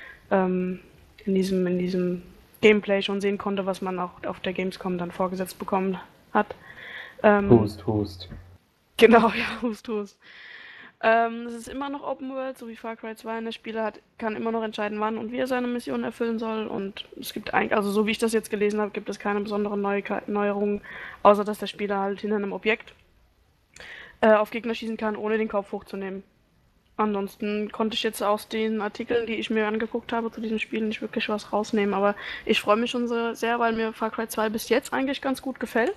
in diesem Gameplay schon sehen konnte, was man auch auf der Gamescom dann vorgesetzt bekommen hat. Hust, Hust. Genau, ja, Hust, Hust. Es ist immer noch Open World, so wie Far Cry 2. Der Spieler kann immer noch entscheiden, wann und wie er seine Mission erfüllen soll. Und es gibt eigentlich, also so wie ich das jetzt gelesen habe, gibt es keine besonderen Neuerungen, außer dass der Spieler halt hinter einem Objekt auf Gegner schießen kann, ohne den Kopf hochzunehmen. Ansonsten konnte ich jetzt aus den Artikeln, die ich mir angeguckt habe zu diesem Spiel, nicht wirklich was rausnehmen. Aber ich freue mich schon so sehr, weil mir Far Cry 2 bis jetzt eigentlich ganz gut gefällt.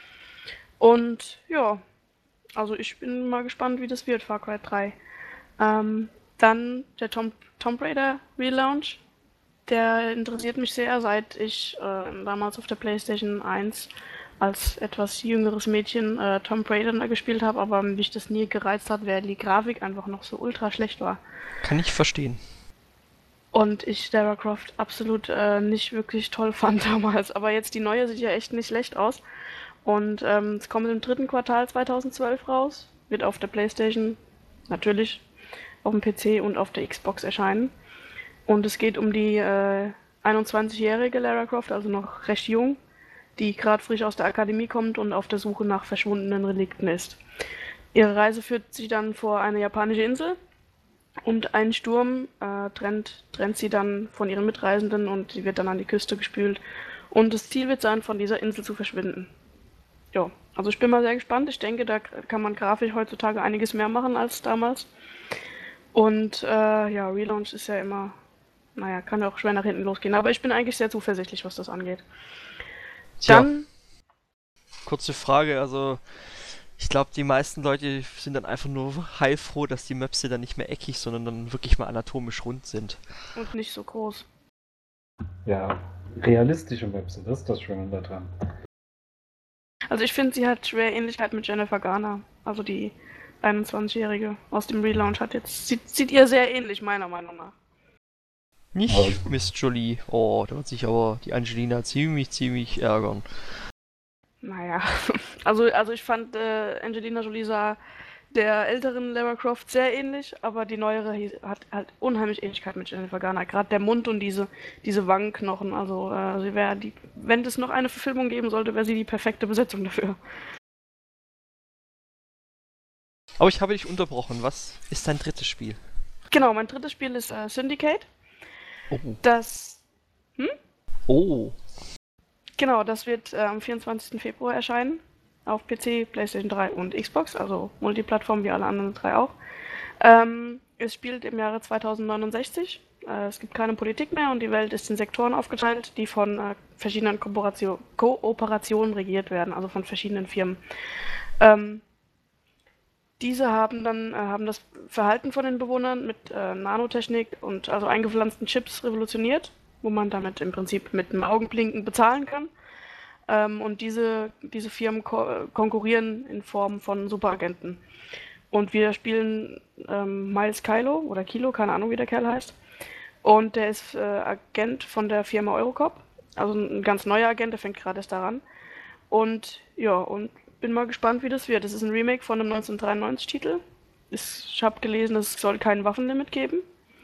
Und ja, also ich bin mal gespannt, wie das wird, Far Cry 3. Dann der Tomb Raider Relaunch. Der interessiert mich sehr, seit ich damals auf der PlayStation 1 als etwas jüngeres Mädchen Tomb Raider gespielt habe, aber mich das nie gereizt hat, weil die Grafik einfach noch so ultra schlecht war. Kann ich verstehen. Und ich Lara Croft absolut nicht wirklich toll fand damals. Aber jetzt die neue sieht ja echt nicht schlecht aus. Und es kommt im 3. Quartal 2012 raus. Wird auf der PlayStation natürlich, auf dem PC und auf der Xbox erscheinen. Und es geht um die 21-jährige Lara Croft, also noch recht jung, die gerade frisch aus der Akademie kommt und auf der Suche nach verschwundenen Relikten ist. Ihre Reise führt sie dann vor eine japanische Insel und ein Sturm trennt sie dann von ihren Mitreisenden und sie wird dann an die Küste gespült. Und das Ziel wird sein, von dieser Insel zu verschwinden. Ja, also ich bin mal sehr gespannt. Ich denke, da kann man grafisch heutzutage einiges mehr machen als damals. Und ja, Relaunch ist ja immer, naja, kann ja auch schwer nach hinten losgehen. Aber ich bin eigentlich sehr zuversichtlich, was das angeht. Tja, Dann, kurze Frage, also ich glaube, die meisten Leute sind dann einfach nur heilfroh, dass die Möpse dann nicht mehr eckig, sondern dann wirklich mal anatomisch rund sind. und nicht so groß. Ja, realistische Webse, das ist das Schöne daran. Also ich finde, sie hat schwer Ähnlichkeit mit Jennifer Garner. Also die 21-Jährige aus dem Relaunch sieht ihr sehr ähnlich, meiner Meinung nach. Nicht Miss Jolie. Oh, da wird sich aber die Angelina ziemlich ärgern. Naja, also ich fand Angelina Jolie sah der älteren Lara Croft sehr ähnlich, aber die neuere hat halt unheimlich Ähnlichkeit mit Jennifer Garner. Gerade der Mund und diese Wangenknochen. Also sie wäre wenn es noch eine Verfilmung geben sollte, wäre sie die perfekte Besetzung dafür. Aber ich habe dich unterbrochen. Was ist dein drittes Spiel? Genau, mein drittes Spiel ist Syndicate. Oh. Das Oh. Genau, das wird am 24. Februar erscheinen. Auf PC, PlayStation 3 und Xbox, also Multiplattform wie alle anderen 3 auch. Es spielt im Jahre 2069. Es gibt keine Politik mehr und die Welt ist in Sektoren aufgeteilt, die von verschiedenen Kooperationen regiert werden, also von verschiedenen Firmen. Diese haben das Verhalten von den Bewohnern mit Nanotechnik und also eingepflanzten Chips revolutioniert, wo man damit im Prinzip mit dem Augenblinken bezahlen kann. Und diese Firmen konkurrieren in Form von Superagenten. Und wir spielen Miles Kylo oder Kilo, keine Ahnung, wie der Kerl heißt. Und der ist Agent von der Firma Eurocop. Also ein ganz neuer Agent, der fängt gerade erst daran. Und ja, und bin mal gespannt, wie das wird. Das ist ein Remake von einem 1993-Titel. Ich habe gelesen, es soll kein Waffenlimit geben.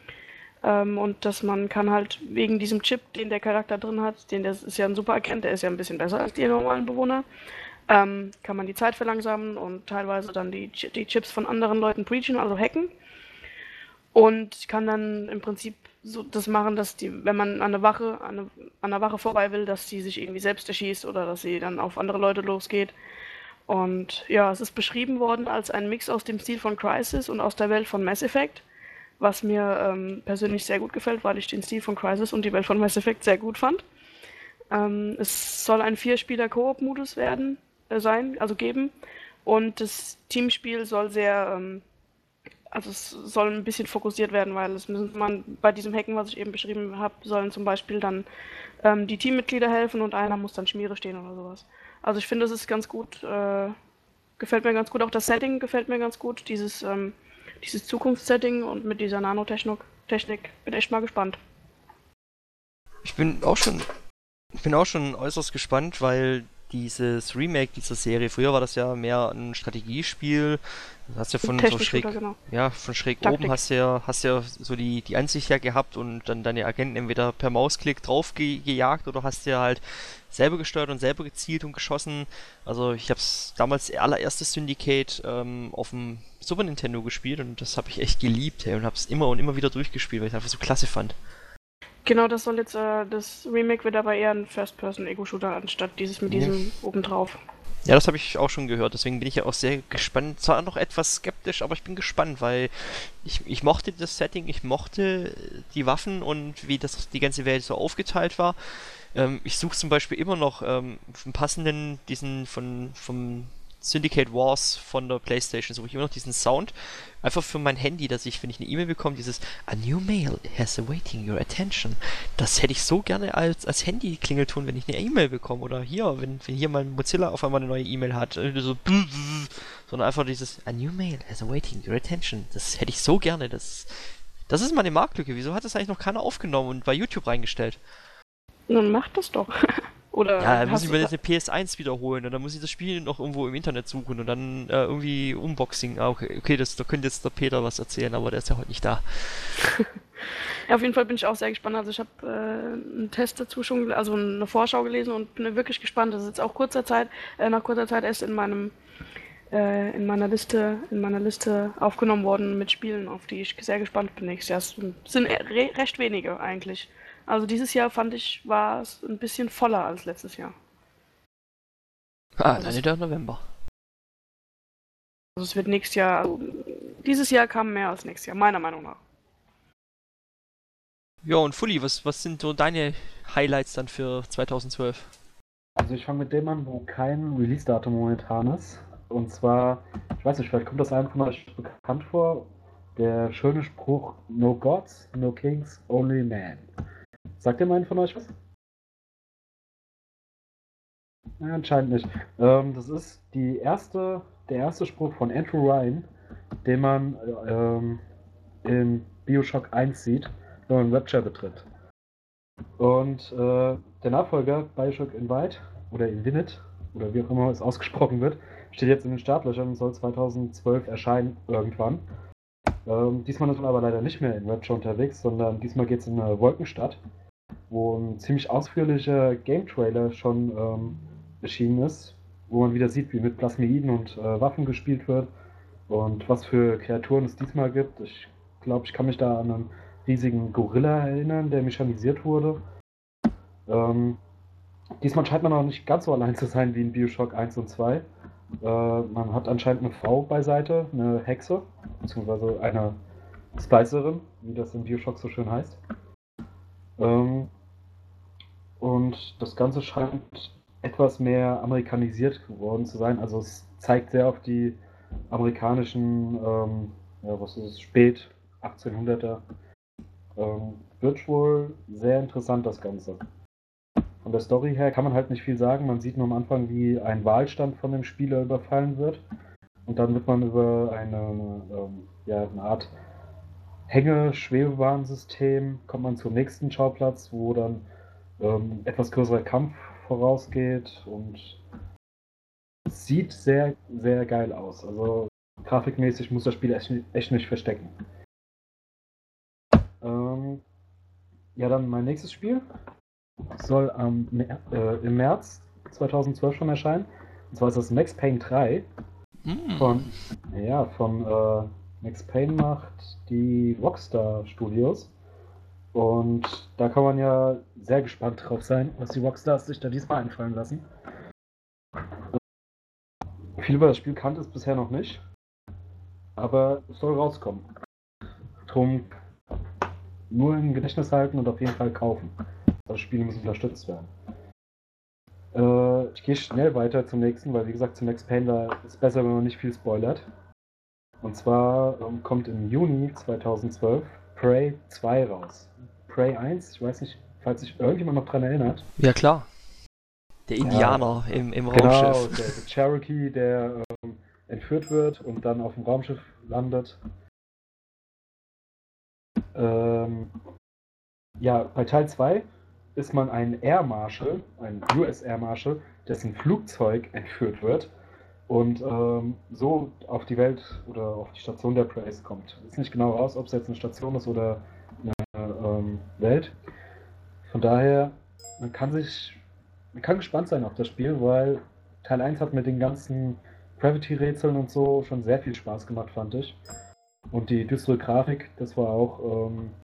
Und dass man kann halt wegen diesem Chip, den der Charakter drin hat, der ist ja ein Superagent, der ist ja ein bisschen besser als die normalen Bewohner, kann man die Zeit verlangsamen und teilweise dann die Chips von anderen Leuten breachen, also hacken. Und kann dann im Prinzip so das machen, dass die, wenn man an einer Wache vorbei will, dass sie sich irgendwie selbst erschießt oder dass sie dann auf andere Leute losgeht. Und ja, es ist beschrieben worden als ein Mix aus dem Stil von Crysis und aus der Welt von Mass Effect, was mir persönlich sehr gut gefällt, weil ich den Stil von Crysis und die Welt von Mass Effect sehr gut fand. Es soll ein 4-Spieler-Koop-Modus sein, also geben. Und das Teamspiel soll also es soll ein bisschen fokussiert werden, weil bei diesem Hacken, was ich eben beschrieben habe, sollen zum Beispiel dann die Teammitglieder helfen und einer muss dann Schmiere stehen oder sowas. Also ich finde, es ist ganz gut, gefällt mir ganz gut. Auch das Setting gefällt mir ganz gut, dieses Zukunftssetting und mit dieser Nanotechnik. Bin echt mal gespannt. Ich bin auch schon äußerst gespannt, weil dieses Remake dieser Serie, früher war das ja mehr ein Strategiespiel, du hast ja von so schräg, Genau. ja, von schräg Taktik. oben hast ja so die Ansicht ja gehabt und dann deine Agenten entweder per Mausklick drauf gejagt oder hast ja halt selber gesteuert und selber gezielt und geschossen. Also ich hab's damals allererstes Syndicate auf dem Super Nintendo gespielt und das habe ich echt geliebt, hey, und hab's immer und immer wieder durchgespielt, weil ich es einfach so klasse fand. Genau, das soll jetzt, das Remake wird aber eher ein First-Person-Ego-Shooter anstatt dieses mit diesem obendrauf. Ja, das habe ich auch schon gehört, deswegen bin ich ja auch sehr gespannt. Zwar noch etwas skeptisch, aber ich bin gespannt, weil ich mochte das Setting, ich mochte die Waffen und wie das die ganze Welt so aufgeteilt war. Ich suche zum Beispiel immer noch einen passenden, vom Syndicate Wars von der PlayStation, suche ich immer noch diesen Sound. Einfach für mein Handy, dass ich, wenn ich eine E-Mail bekomme, dieses A new mail has awaiting your attention. Das hätte ich so gerne als Handy-Klingelton, wenn ich eine E-Mail bekomme. Oder hier, wenn hier mal Mozilla auf einmal eine neue E-Mail hat. So, sondern einfach dieses A new mail has awaiting your attention. Das hätte ich so gerne. Das ist meine Marktlücke. Wieso hat das eigentlich noch keiner aufgenommen und bei YouTube reingestellt? Nun mach das doch. Oder Ja, dann muss hast ich du mir jetzt eine PS1 wiederholen und dann muss ich das Spiel noch irgendwo im Internet suchen und dann irgendwie Unboxing. Ah, okay, da könnte jetzt der Peter was erzählen, aber der ist ja heute nicht da. Ja, auf jeden Fall bin ich auch sehr gespannt. Also ich habe einen Test dazu schon, also eine Vorschau gelesen und bin wirklich gespannt. Das ist jetzt auch nach kurzer Zeit erst in meiner Liste aufgenommen worden mit Spielen, auf die ich sehr gespannt bin nächstes Jahr. Es sind recht wenige eigentlich. Also dieses Jahr fand ich, war es ein bisschen voller als letztes Jahr. Alleine der November. Also es wird nächstes Jahr, also dieses Jahr kam mehr als nächstes Jahr, meiner Meinung nach. Ja, und Fully, was sind so deine Highlights dann für 2012? Also ich fange mit dem an, wo kein Release-Datum momentan ist. Und zwar, ich weiß nicht, vielleicht kommt das einem von euch bekannt vor, der schöne Spruch No Gods, No Kings, Only Man. Sagt ihr einen von euch was? Ja, anscheinend nicht. Das ist der erste Spruch von Andrew Ryan, den man in BioShock 1 sieht, wenn man Rapture betritt. Und der Nachfolger BioShock Infinite oder Infinite oder wie auch immer es ausgesprochen wird, steht jetzt in den Startlöchern und soll 2012 erscheinen irgendwann. Diesmal ist man aber leider nicht mehr in Rapture unterwegs, sondern diesmal geht es in eine Wolkenstadt, wo ein ziemlich ausführlicher Game-Trailer schon erschienen ist, wo man wieder sieht, wie mit Plasmiden und Waffen gespielt wird und was für Kreaturen es diesmal gibt. Ich glaube, ich kann mich da an einen riesigen Gorilla erinnern, der mechanisiert wurde. Diesmal scheint man auch nicht ganz so allein zu sein wie in BioShock 1 und 2. Man hat anscheinend eine Frau beiseite, eine Hexe, beziehungsweise eine Splicerin, wie das in BioShock so schön heißt. Und das Ganze scheint etwas mehr amerikanisiert geworden zu sein. Also es zeigt sehr auf die amerikanischen, spät 1800er. Wird wohl sehr interessant, das Ganze. Von der Story her kann man halt nicht viel sagen. Man sieht nur am Anfang, wie ein Wahlstand von dem Spieler überfallen wird. Und dann wird man über eine Art Hänge-Schwebebahnsystem, kommt man zum nächsten Schauplatz, wo dann etwas größerer Kampf vorausgeht und es sieht sehr, sehr geil aus. Also grafikmäßig muss das Spiel echt nicht verstecken. Ja, dann mein nächstes Spiel soll im März 2012 schon erscheinen. Und zwar ist das Max Payne 3 von Max Payne macht die Rockstar Studios. Und da kann man ja sehr gespannt drauf sein, was die Rockstars sich da diesmal einfallen lassen. Viel über das Spiel kannte es bisher noch nicht, aber es soll rauskommen. Drum nur im Gedächtnis halten und auf jeden Fall kaufen. Das Spiel muss unterstützt werden. Ich gehe schnell weiter zum nächsten, weil wie gesagt zum Max Payne da ist besser, wenn man nicht viel spoilert. Und zwar kommt im Juni 2012 Prey 2 raus. Prey 1, ich weiß nicht, falls sich irgendjemand noch dran erinnert. Ja, klar. Der Indianer im Genau, Raumschiff. der Cherokee, der entführt wird und dann auf dem Raumschiff landet. Bei Teil 2 ist man ein Air Marshal, ein US Air Marshal, dessen Flugzeug entführt wird und so auf die Welt oder auf die Station der Preys kommt. Ist nicht genau raus, ob es jetzt eine Station ist oder eine Welt. Von daher, man kann gespannt sein auf das Spiel, weil Teil 1 hat mit den ganzen Gravity-Rätseln und so schon sehr viel Spaß gemacht, fand ich. Und die düstere Grafik, das war auch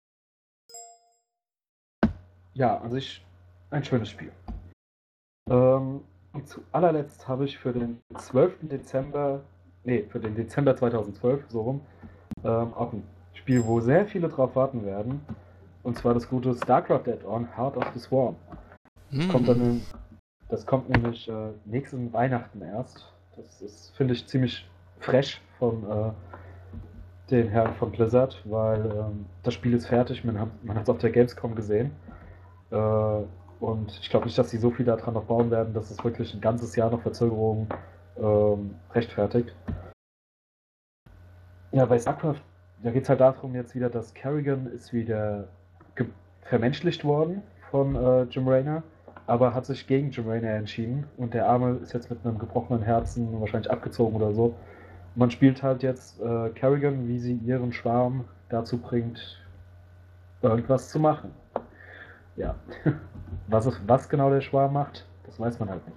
an sich ein schönes Spiel. Und zu allerletzt habe ich für den Dezember 2012, so rum, auch ein Spiel, wo sehr viele drauf warten werden. Und zwar das gute StarCraft Add-on Heart of the Swarm. Das kommt nämlich nächsten Weihnachten erst. Das ist, finde ich, ziemlich fresh von den Herren von Blizzard, weil das Spiel ist fertig, man hat es auf der Gamescom gesehen. Und ich glaube nicht, dass sie so viel daran noch bauen werden, dass es wirklich ein ganzes Jahr noch Verzögerung rechtfertigt. Ja, bei StarCraft, da geht es halt darum jetzt wieder, dass Kerrigan ist wieder vermenschlicht worden von Jim Raynor, aber hat sich gegen Jim Raynor entschieden und der Arme ist jetzt mit einem gebrochenen Herzen wahrscheinlich abgezogen oder so. Man spielt halt jetzt Kerrigan, wie sie ihren Schwarm dazu bringt, irgendwas zu machen. Ja, was genau der Schwarm macht, das weiß man halt nicht.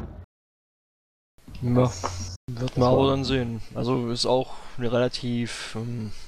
Ja, wird man aber dann sehen. Also ist auch eine relativ,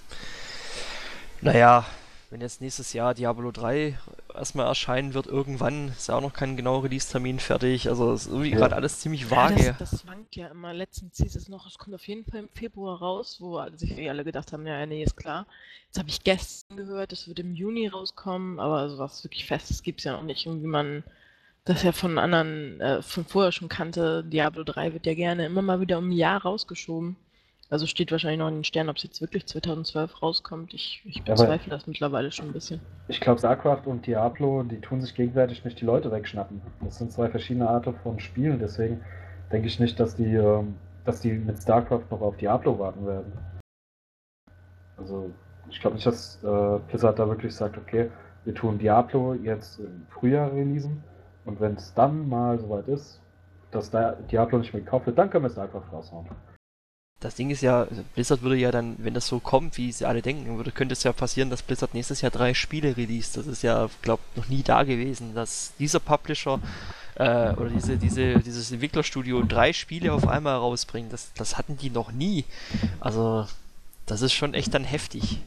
wenn jetzt nächstes Jahr Diablo 3 erstmal erscheinen wird, irgendwann ist ja auch noch kein genauer Release-Termin fertig. Also ist irgendwie gerade alles ziemlich vage. Ja, das schwankt ja immer. Letztens hieß es noch, es kommt auf jeden Fall im Februar raus, wo sich alle gedacht haben, ja, nee, ist klar. Jetzt habe ich gestern gehört, es wird im Juni rauskommen, aber sowas wirklich Festes gibt es ja noch nicht. Und wie man das ja von anderen, von vorher schon kannte, Diablo 3 wird ja gerne immer mal wieder um ein Jahr rausgeschoben. Also steht wahrscheinlich noch in den Sternen, ob es jetzt wirklich 2012 rauskommt. Ich bezweifle das mittlerweile schon ein bisschen. Ich glaube, StarCraft und Diablo, die tun sich gegenseitig nicht die Leute wegschnappen. Das sind zwei verschiedene Arten von Spielen, deswegen denke ich nicht, dass die mit StarCraft noch auf Diablo warten werden. Also ich glaube nicht, dass Blizzard da wirklich sagt, okay, wir tun Diablo jetzt im Frühjahr releasen und wenn es dann mal soweit ist, dass da Diablo nicht mehr gekauft wird, dann können wir StarCraft raushauen. Das Ding ist ja, Blizzard würde ja dann, wenn das so kommt, wie sie alle denken würde, könnte es ja passieren, dass Blizzard nächstes Jahr 3 Spiele released. Das ist ja, glaube ich, noch nie da gewesen, dass dieser Publisher oder dieses Entwicklerstudio 3 Spiele auf einmal rausbringt. Das hatten die noch nie. Also, das ist schon echt dann heftig.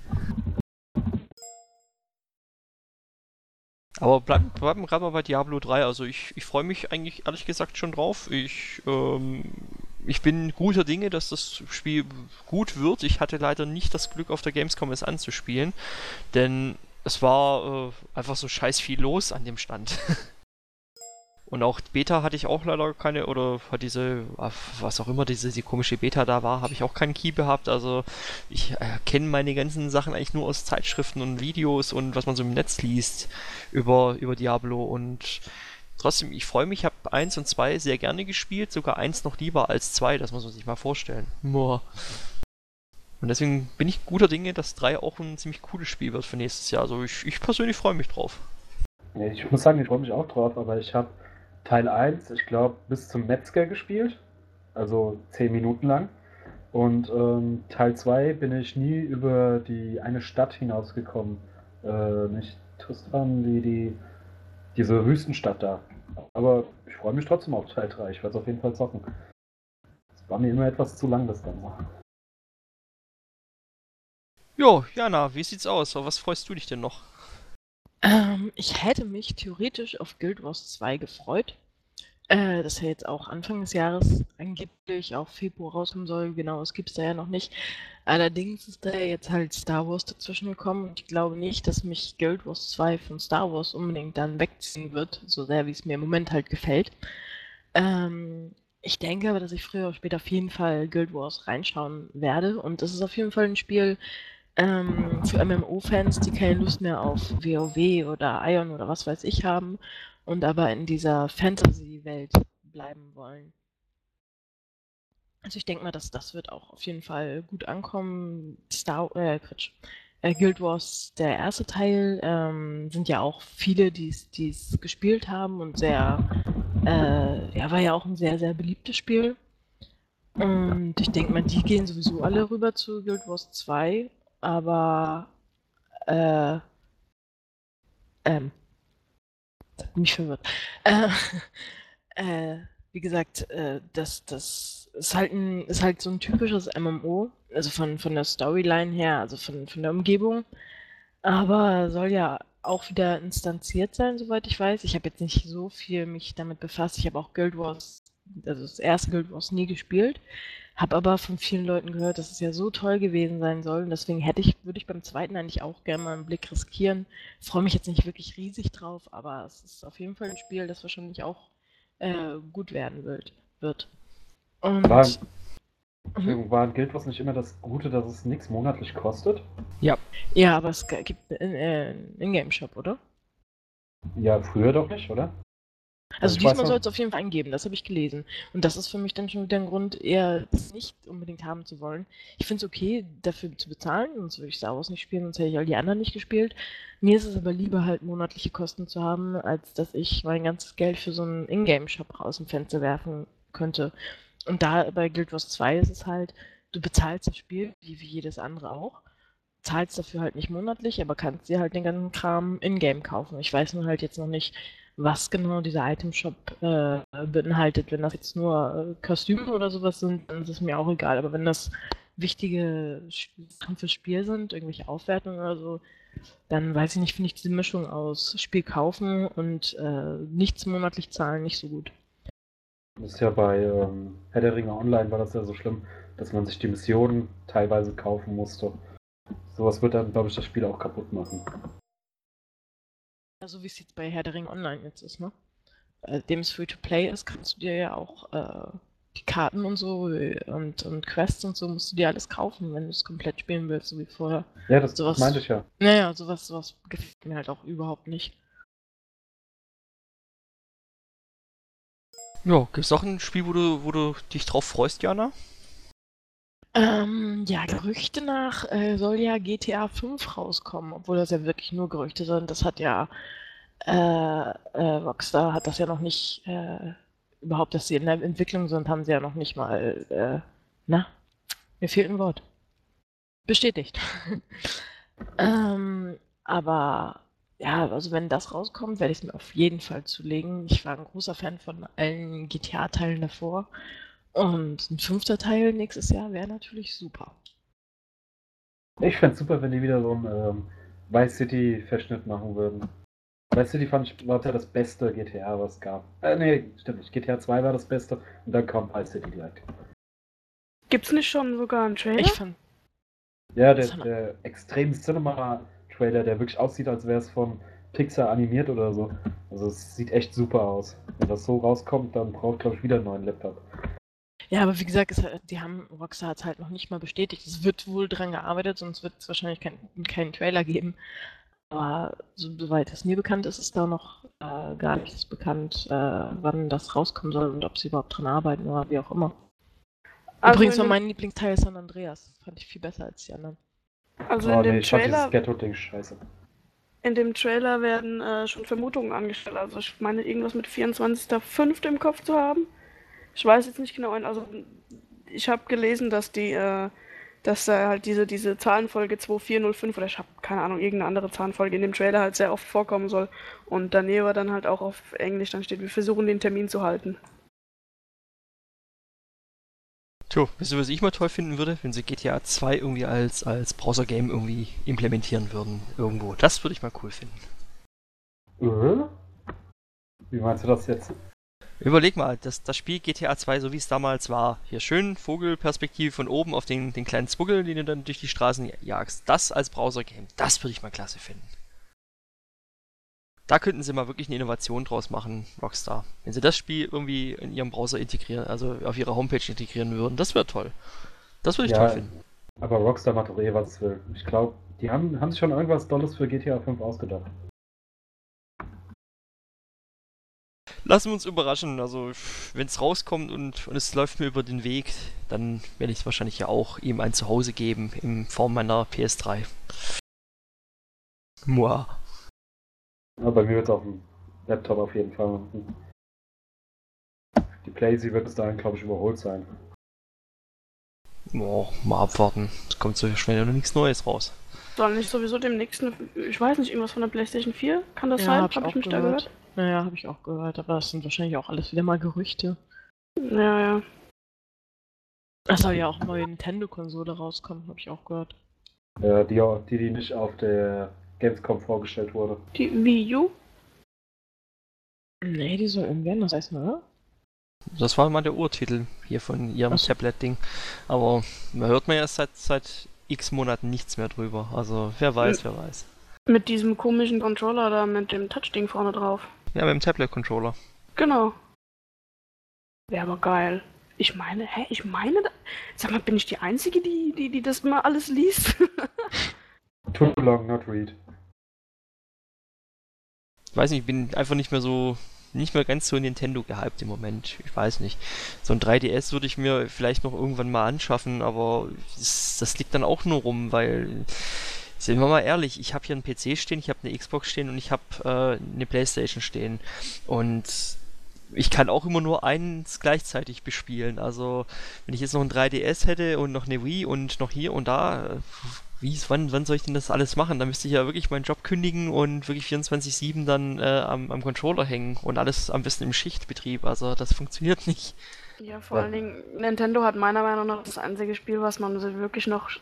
Aber bleiben gerade mal bei Diablo 3. Also ich freue mich eigentlich ehrlich gesagt schon drauf. Ich bin guter Dinge, dass das Spiel gut wird. Ich hatte leider nicht das Glück, auf der Gamescom es anzuspielen, denn es war einfach so scheiß viel los an dem Stand. Und auch Beta hatte ich auch leider keine, oder hat was auch immer, die komische Beta da war, habe ich auch keinen Key gehabt. Also ich kenne meine ganzen Sachen eigentlich nur aus Zeitschriften und Videos und was man so im Netz liest über Diablo. Und trotzdem, ich freue mich, ich habe 1 und 2 sehr gerne gespielt, sogar 1 noch lieber als 2, das muss man sich mal vorstellen. Boah. Und deswegen bin ich guter Dinge, dass 3 auch ein ziemlich cooles Spiel wird für nächstes Jahr. Also ich persönlich freue mich drauf. Ja, ich muss sagen, ich freue mich auch drauf, aber ich habe Teil 1, ich glaube, bis zum Metzger gespielt, also 10 Minuten lang. Und Teil 2 bin ich nie über die eine Stadt hinausgekommen. Nicht Tristan, diese Wüstenstadt da. Aber ich freue mich trotzdem auf Teil 3. Ich werde es auf jeden Fall zocken. Es war mir immer etwas zu lang, das Ganze. Jo, Jana, wie sieht's aus? Auf was freust du dich denn noch? Ich hätte mich theoretisch auf Guild Wars 2 gefreut. Das ja jetzt auch Anfang des Jahres angeblich auch Februar rauskommen soll. Genau, es gibt es da ja noch nicht. Allerdings ist da ja jetzt halt Star Wars dazwischen gekommen und ich glaube nicht, dass mich Guild Wars 2 von Star Wars unbedingt dann wegziehen wird, so sehr wie es mir im Moment halt gefällt. Ich denke aber, dass ich früher oder später auf jeden Fall Guild Wars reinschauen werde und das ist auf jeden Fall ein Spiel für MMO-Fans, die keine Lust mehr auf WoW oder Ion oder was weiß ich haben und aber in dieser Fantasy-Welt bleiben wollen. Also ich denke mal, dass das wird auch auf jeden Fall gut ankommen. Guild Wars, der erste Teil, sind ja auch viele, die es gespielt haben und war ja auch ein sehr, sehr beliebtes Spiel. Und ich denke mal, die gehen sowieso alle rüber zu Guild Wars 2, aber bin ich verwirrt. Wie gesagt, das ist halt so ein typisches MMO, also von der Storyline her, also von der Umgebung. Aber soll ja auch wieder instanziert sein, soweit ich weiß. Ich habe jetzt nicht so viel mich damit befasst. Ich habe auch Guild Wars, also das erste Guild Wars nie gespielt. Habe aber von vielen Leuten gehört, dass es ja so toll gewesen sein soll. Und deswegen würde ich beim zweiten eigentlich auch gerne mal einen Blick riskieren. Freue mich jetzt nicht wirklich riesig drauf, aber es ist auf jeden Fall ein Spiel, das wahrscheinlich auch gut werden wird. Und War, war in Guild Wars nicht immer das Gute, dass es nichts monatlich kostet? Ja. ja, aber es gibt einen Ingame-Shop, oder? Ja, früher doch nicht, oder? Also ich weiß diesmal noch- soll es auf jeden Fall eingeben, das habe ich gelesen. Und das ist für mich dann schon wieder ein Grund, eher das nicht unbedingt haben zu wollen. Ich finde es okay, dafür zu bezahlen, sonst würde ich Star Wars nicht spielen, sonst hätte ich all die anderen nicht gespielt. Mir ist es aber lieber halt monatliche Kosten zu haben, als dass ich mein ganzes Geld für so einen Ingame-Shop aus dem Fenster werfen könnte. Und da bei Guild Wars 2 ist es halt, du bezahlst das Spiel, wie jedes andere auch, zahlst dafür halt nicht monatlich, aber kannst dir halt den ganzen Kram in-game kaufen. Ich weiß nur halt jetzt noch nicht, was genau dieser Item-Shop beinhaltet. Wenn das jetzt nur Kostüme oder sowas sind, dann ist es mir auch egal. Aber wenn das wichtige Sachen fürs Spiel sind, irgendwelche Aufwertungen oder so, dann weiß ich nicht, finde ich diese Mischung aus Spiel kaufen und nichts monatlich zahlen nicht so gut. Das ist ja bei Herr der Ringe Online war das ja so schlimm, dass man sich die Missionen teilweise kaufen musste. Sowas wird dann, glaube ich, das Spiel auch kaputt machen. Also wie es jetzt bei Herr der Ringe Online jetzt ist, ne? Dem es Free-to-Play ist, kannst du dir ja auch die Karten und so und Quests und so musst du dir alles kaufen, wenn du es komplett spielen willst, so wie vorher. Ja, das Sowas- meinte ich ja. Naja, sowas gefällt mir halt auch überhaupt nicht. Ja, gibt's noch ein Spiel, wo du dich drauf freust, Jana? Ja, Gerüchte nach soll ja GTA 5 rauskommen, obwohl das ja wirklich nur Gerüchte sind. Das hat ja Rockstar hat das ja noch nicht, überhaupt, dass sie in der Entwicklung sind, haben sie ja noch nicht mal, mir fehlt ein Wort. Bestätigt. Aber ja, also wenn das rauskommt, werde ich es mir auf jeden Fall zulegen. Ich war ein großer Fan von allen GTA-Teilen davor. Und ein 5. Teil nächstes Jahr wäre natürlich super. Ich fände es super, wenn die wieder so einen Vice City-Verschnitt machen würden. Vice City war ja das beste GTA, was es gab. Nee, stimmt nicht. GTA 2 war das beste und dann kam Vice City direkt. Gibt's nicht schon sogar einen Trailer? Ich fand, Ja, Das der Extreme Cinema-Trailer, der wirklich aussieht, als wäre es von Pixar animiert oder so. Also es sieht echt super aus. Wenn das so rauskommt, dann braucht, glaube ich, wieder einen neuen Laptop. ja, aber wie gesagt, Rockstar hat es halt noch nicht mal bestätigt. Es wird wohl dran gearbeitet, sonst wird es wahrscheinlich keinen Trailer geben. Aber soweit es mir bekannt ist, ist da noch gar nichts bekannt, wann das rauskommen soll und ob sie überhaupt dran arbeiten oder wie auch immer. Also Übrigens in war dem, mein Lieblingsteil San Andreas. Das fand ich viel besser als die anderen. also Oh nee, ich fand dieses Ghetto-Ding scheiße. in dem Trailer werden schon Vermutungen angestellt. Also ich meine irgendwas mit 24.05. im Kopf zu haben. Ich weiß jetzt nicht genau, also ich habe gelesen, dass da halt diese Zahlenfolge 2405 oder ich habe keine Ahnung, irgendeine andere Zahlenfolge in dem Trailer halt sehr oft vorkommen soll. Und daneben dann halt auch auf Englisch dann steht, wir versuchen den Termin zu halten. Tja, wisst ihr, was ich mal toll finden würde? Wenn sie GTA 2 irgendwie als Browser-Game irgendwie implementieren würden. Irgendwo. Das würde ich mal cool finden. Wie meinst du das jetzt? Überleg mal, das Spiel GTA 2, so wie es damals war. Hier schön Vogelperspektive von oben auf den kleinen Zmuggel, den du dann durch die Straßen jagst. Das als Browser-Game, das würde ich mal klasse finden. Da könnten sie mal wirklich eine Innovation draus machen, Rockstar. Wenn sie das Spiel irgendwie in ihrem Browser integrieren, also auf ihrer Homepage integrieren würden, das wäre toll. Das würde ich toll finden. Aber Rockstar macht doch eh, was es will. Ich glaube, die haben sich schon irgendwas Dolles für GTA 5 ausgedacht. Lassen wir uns überraschen. Also, wenn es rauskommt und es läuft mir über den Weg, dann werde ich es wahrscheinlich ja auch ihm ein Zuhause geben in Form meiner PS3. Mua. Ja, bei mir wird es auf dem Laptop auf jeden Fall machen. Die PlayStation wird bis dahin, glaube ich, überholt sein. Boah, mal abwarten. Es kommt so schnell noch nichts Neues raus. Soll nicht sowieso demnächst, ich weiß nicht, irgendwas von der PlayStation 4? Kann das sein? Hab Hab ich auch mich da gehört? Naja, habe ich auch gehört, aber das sind wahrscheinlich auch alles wieder mal Gerüchte. Ja, ja. Es soll ja auch eine neue Nintendo-Konsole rauskommen, habe ich auch gehört. Die nicht auf der Gamescom vorgestellt wurde. Die Wii U? Nee, die soll irgendwie anders heißen, oder? Das war mal der Urtitel hier von ihrem Ach so. Tablet-Ding. Aber da hört man ja seit x Monaten nichts mehr drüber. Also, wer weiß. Mit diesem komischen Controller da mit dem Touchding vorne drauf. Ja, mit dem Tablet-Controller. Genau. Wäre aber geil. Ich meine, sag mal, bin ich die Einzige, die das immer alles liest? Too long not read. Ich weiß nicht, ich bin einfach nicht mehr ganz so Nintendo gehypt im Moment. Ich weiß nicht. So ein 3DS würde ich mir vielleicht noch irgendwann mal anschaffen, aber das liegt dann auch nur rum, weil, sind wir mal ehrlich, ich habe hier einen PC stehen, ich habe eine Xbox stehen und ich habe eine Playstation stehen. Und ich kann auch immer nur eins gleichzeitig bespielen. Also, wenn ich jetzt noch ein 3DS hätte und noch eine Wii und noch hier und da, wann soll ich denn das alles machen? Da müsste ich ja wirklich meinen Job kündigen und wirklich 24/7 dann am Controller hängen und alles am besten im Schichtbetrieb. Also, das funktioniert nicht. Ja, vor allen Dingen, Nintendo hat meiner Meinung nach das einzige Spiel, was man so wirklich noch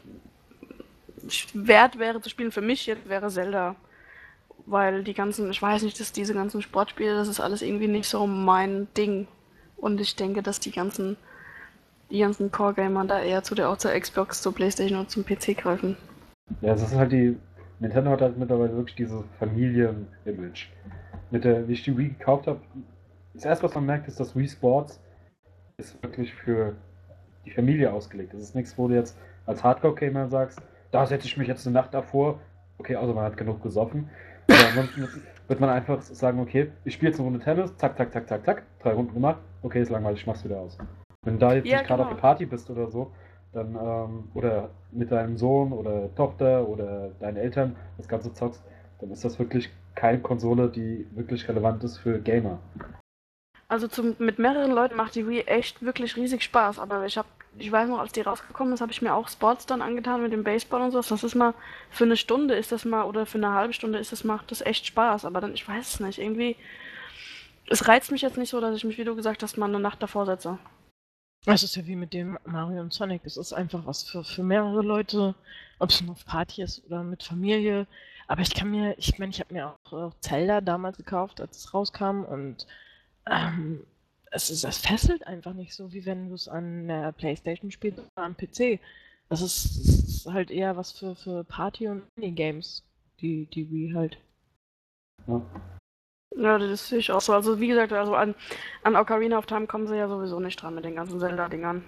wert wäre zu spielen für mich jetzt, wäre Zelda. Weil die ganzen, ich weiß nicht, dass diese ganzen Sportspiele, das ist alles irgendwie nicht so mein Ding. Und ich denke, dass die ganzen Core-Gamer da eher auch zur Xbox, zur Playstation und zum PC greifen. Ja, es ist halt Nintendo hat halt mittlerweile wirklich dieses Familien-Image. Wie ich die Wii gekauft habe, das erste, was man merkt, ist, dass Wii Sports ist wirklich für die Familie ausgelegt. Das ist nichts, wo du jetzt als Hardcore-Gamer sagst, da setze ich mich jetzt eine Nacht davor. Okay, außer man hat genug gesoffen. Aber ansonsten wird man einfach sagen, okay, ich spiele jetzt eine Runde Tennis, zack, 3 Runden gemacht, okay, ist langweilig, ich mach's wieder aus. Wenn du da jetzt nicht gerade auf der Party bist oder so, dann, oder mit deinem Sohn oder Tochter oder deinen Eltern das Ganze zockst, dann ist das wirklich keine Konsole, die wirklich relevant ist für Gamer. Also mit mehreren Leuten macht die Wii echt wirklich riesig Spaß, aber ich weiß noch, als die rausgekommen ist, habe ich mir auch Sports dann angetan mit dem Baseball und so. Das ist mal für eine Stunde ist das mal, oder für eine halbe Stunde macht das echt Spaß, aber dann, ich weiß es nicht, irgendwie, es reizt mich jetzt nicht so, dass ich mich, wie du gesagt hast, mal eine Nacht davor setze. Das ist ja wie mit dem Mario und Sonic. Es ist einfach was für mehrere Leute, ob es nur auf Party ist oder mit Familie. Aber ich meine, ich habe mir auch Zelda damals gekauft, als es rauskam und es fesselt einfach nicht so, wie wenn du es an der Playstation spielst oder am PC. Das ist halt eher was für Party- und Minigames, die Wii halt. Ja. Ja, das sehe ich auch so. Also wie gesagt, also an Ocarina of Time kommen sie ja sowieso nicht dran mit den ganzen Zelda-Dingern.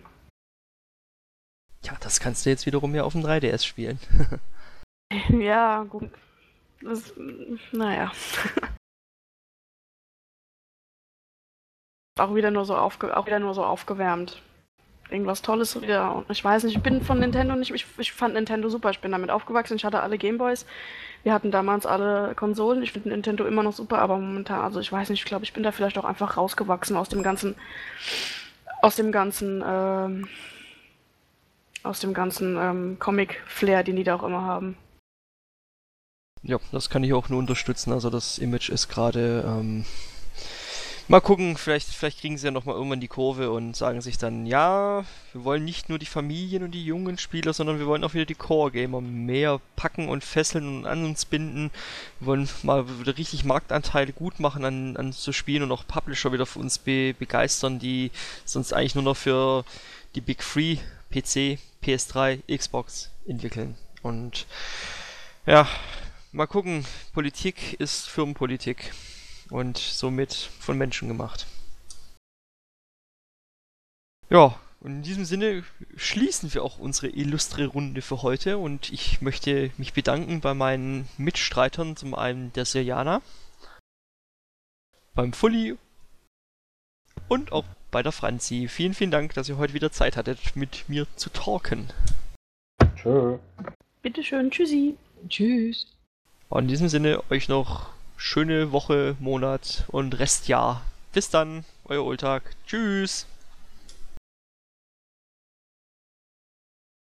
Ja, das kannst du jetzt wiederum ja auf dem 3DS spielen. Ja, gut. Das, naja. Auch wieder nur so aufgewärmt. Irgendwas Tolles wieder. Und ich weiß nicht, ich bin von Nintendo nicht. Ich fand Nintendo super. Ich bin damit aufgewachsen. Ich hatte alle Gameboys. Wir hatten damals alle Konsolen. Ich finde Nintendo immer noch super, aber momentan, also ich weiß nicht, ich glaube, ich bin da vielleicht auch einfach rausgewachsen aus dem ganzen Comic-Flair, den die da auch immer haben. Ja, das kann ich auch nur unterstützen. Also das Image ist gerade. Mal gucken, vielleicht kriegen sie ja nochmal irgendwann die Kurve und sagen sich dann, ja, wir wollen nicht nur die Familien und die jungen Spieler, sondern wir wollen auch wieder die Core-Gamer mehr packen und fesseln und an uns binden. Wir wollen mal wieder richtig Marktanteile gut machen an so Spielen und auch Publisher wieder für uns begeistern, die sonst eigentlich nur noch für die Big Three, PC, PS3, Xbox entwickeln. Und ja, mal gucken, Politik ist Firmenpolitik. Und somit von Menschen gemacht. Ja, und in diesem Sinne schließen wir auch unsere illustre Runde für heute und ich möchte mich bedanken bei meinen Mitstreitern, zum einen der Serjana, beim Fully und auch bei der Franzi. Vielen, vielen Dank, dass ihr heute wieder Zeit hattet, mit mir zu talken. Tschö. Bitteschön, tschüssi. Tschüss. Und in diesem Sinne euch noch schöne Woche, Monat und Restjahr. Bis dann, euer Ultag. Tschüss.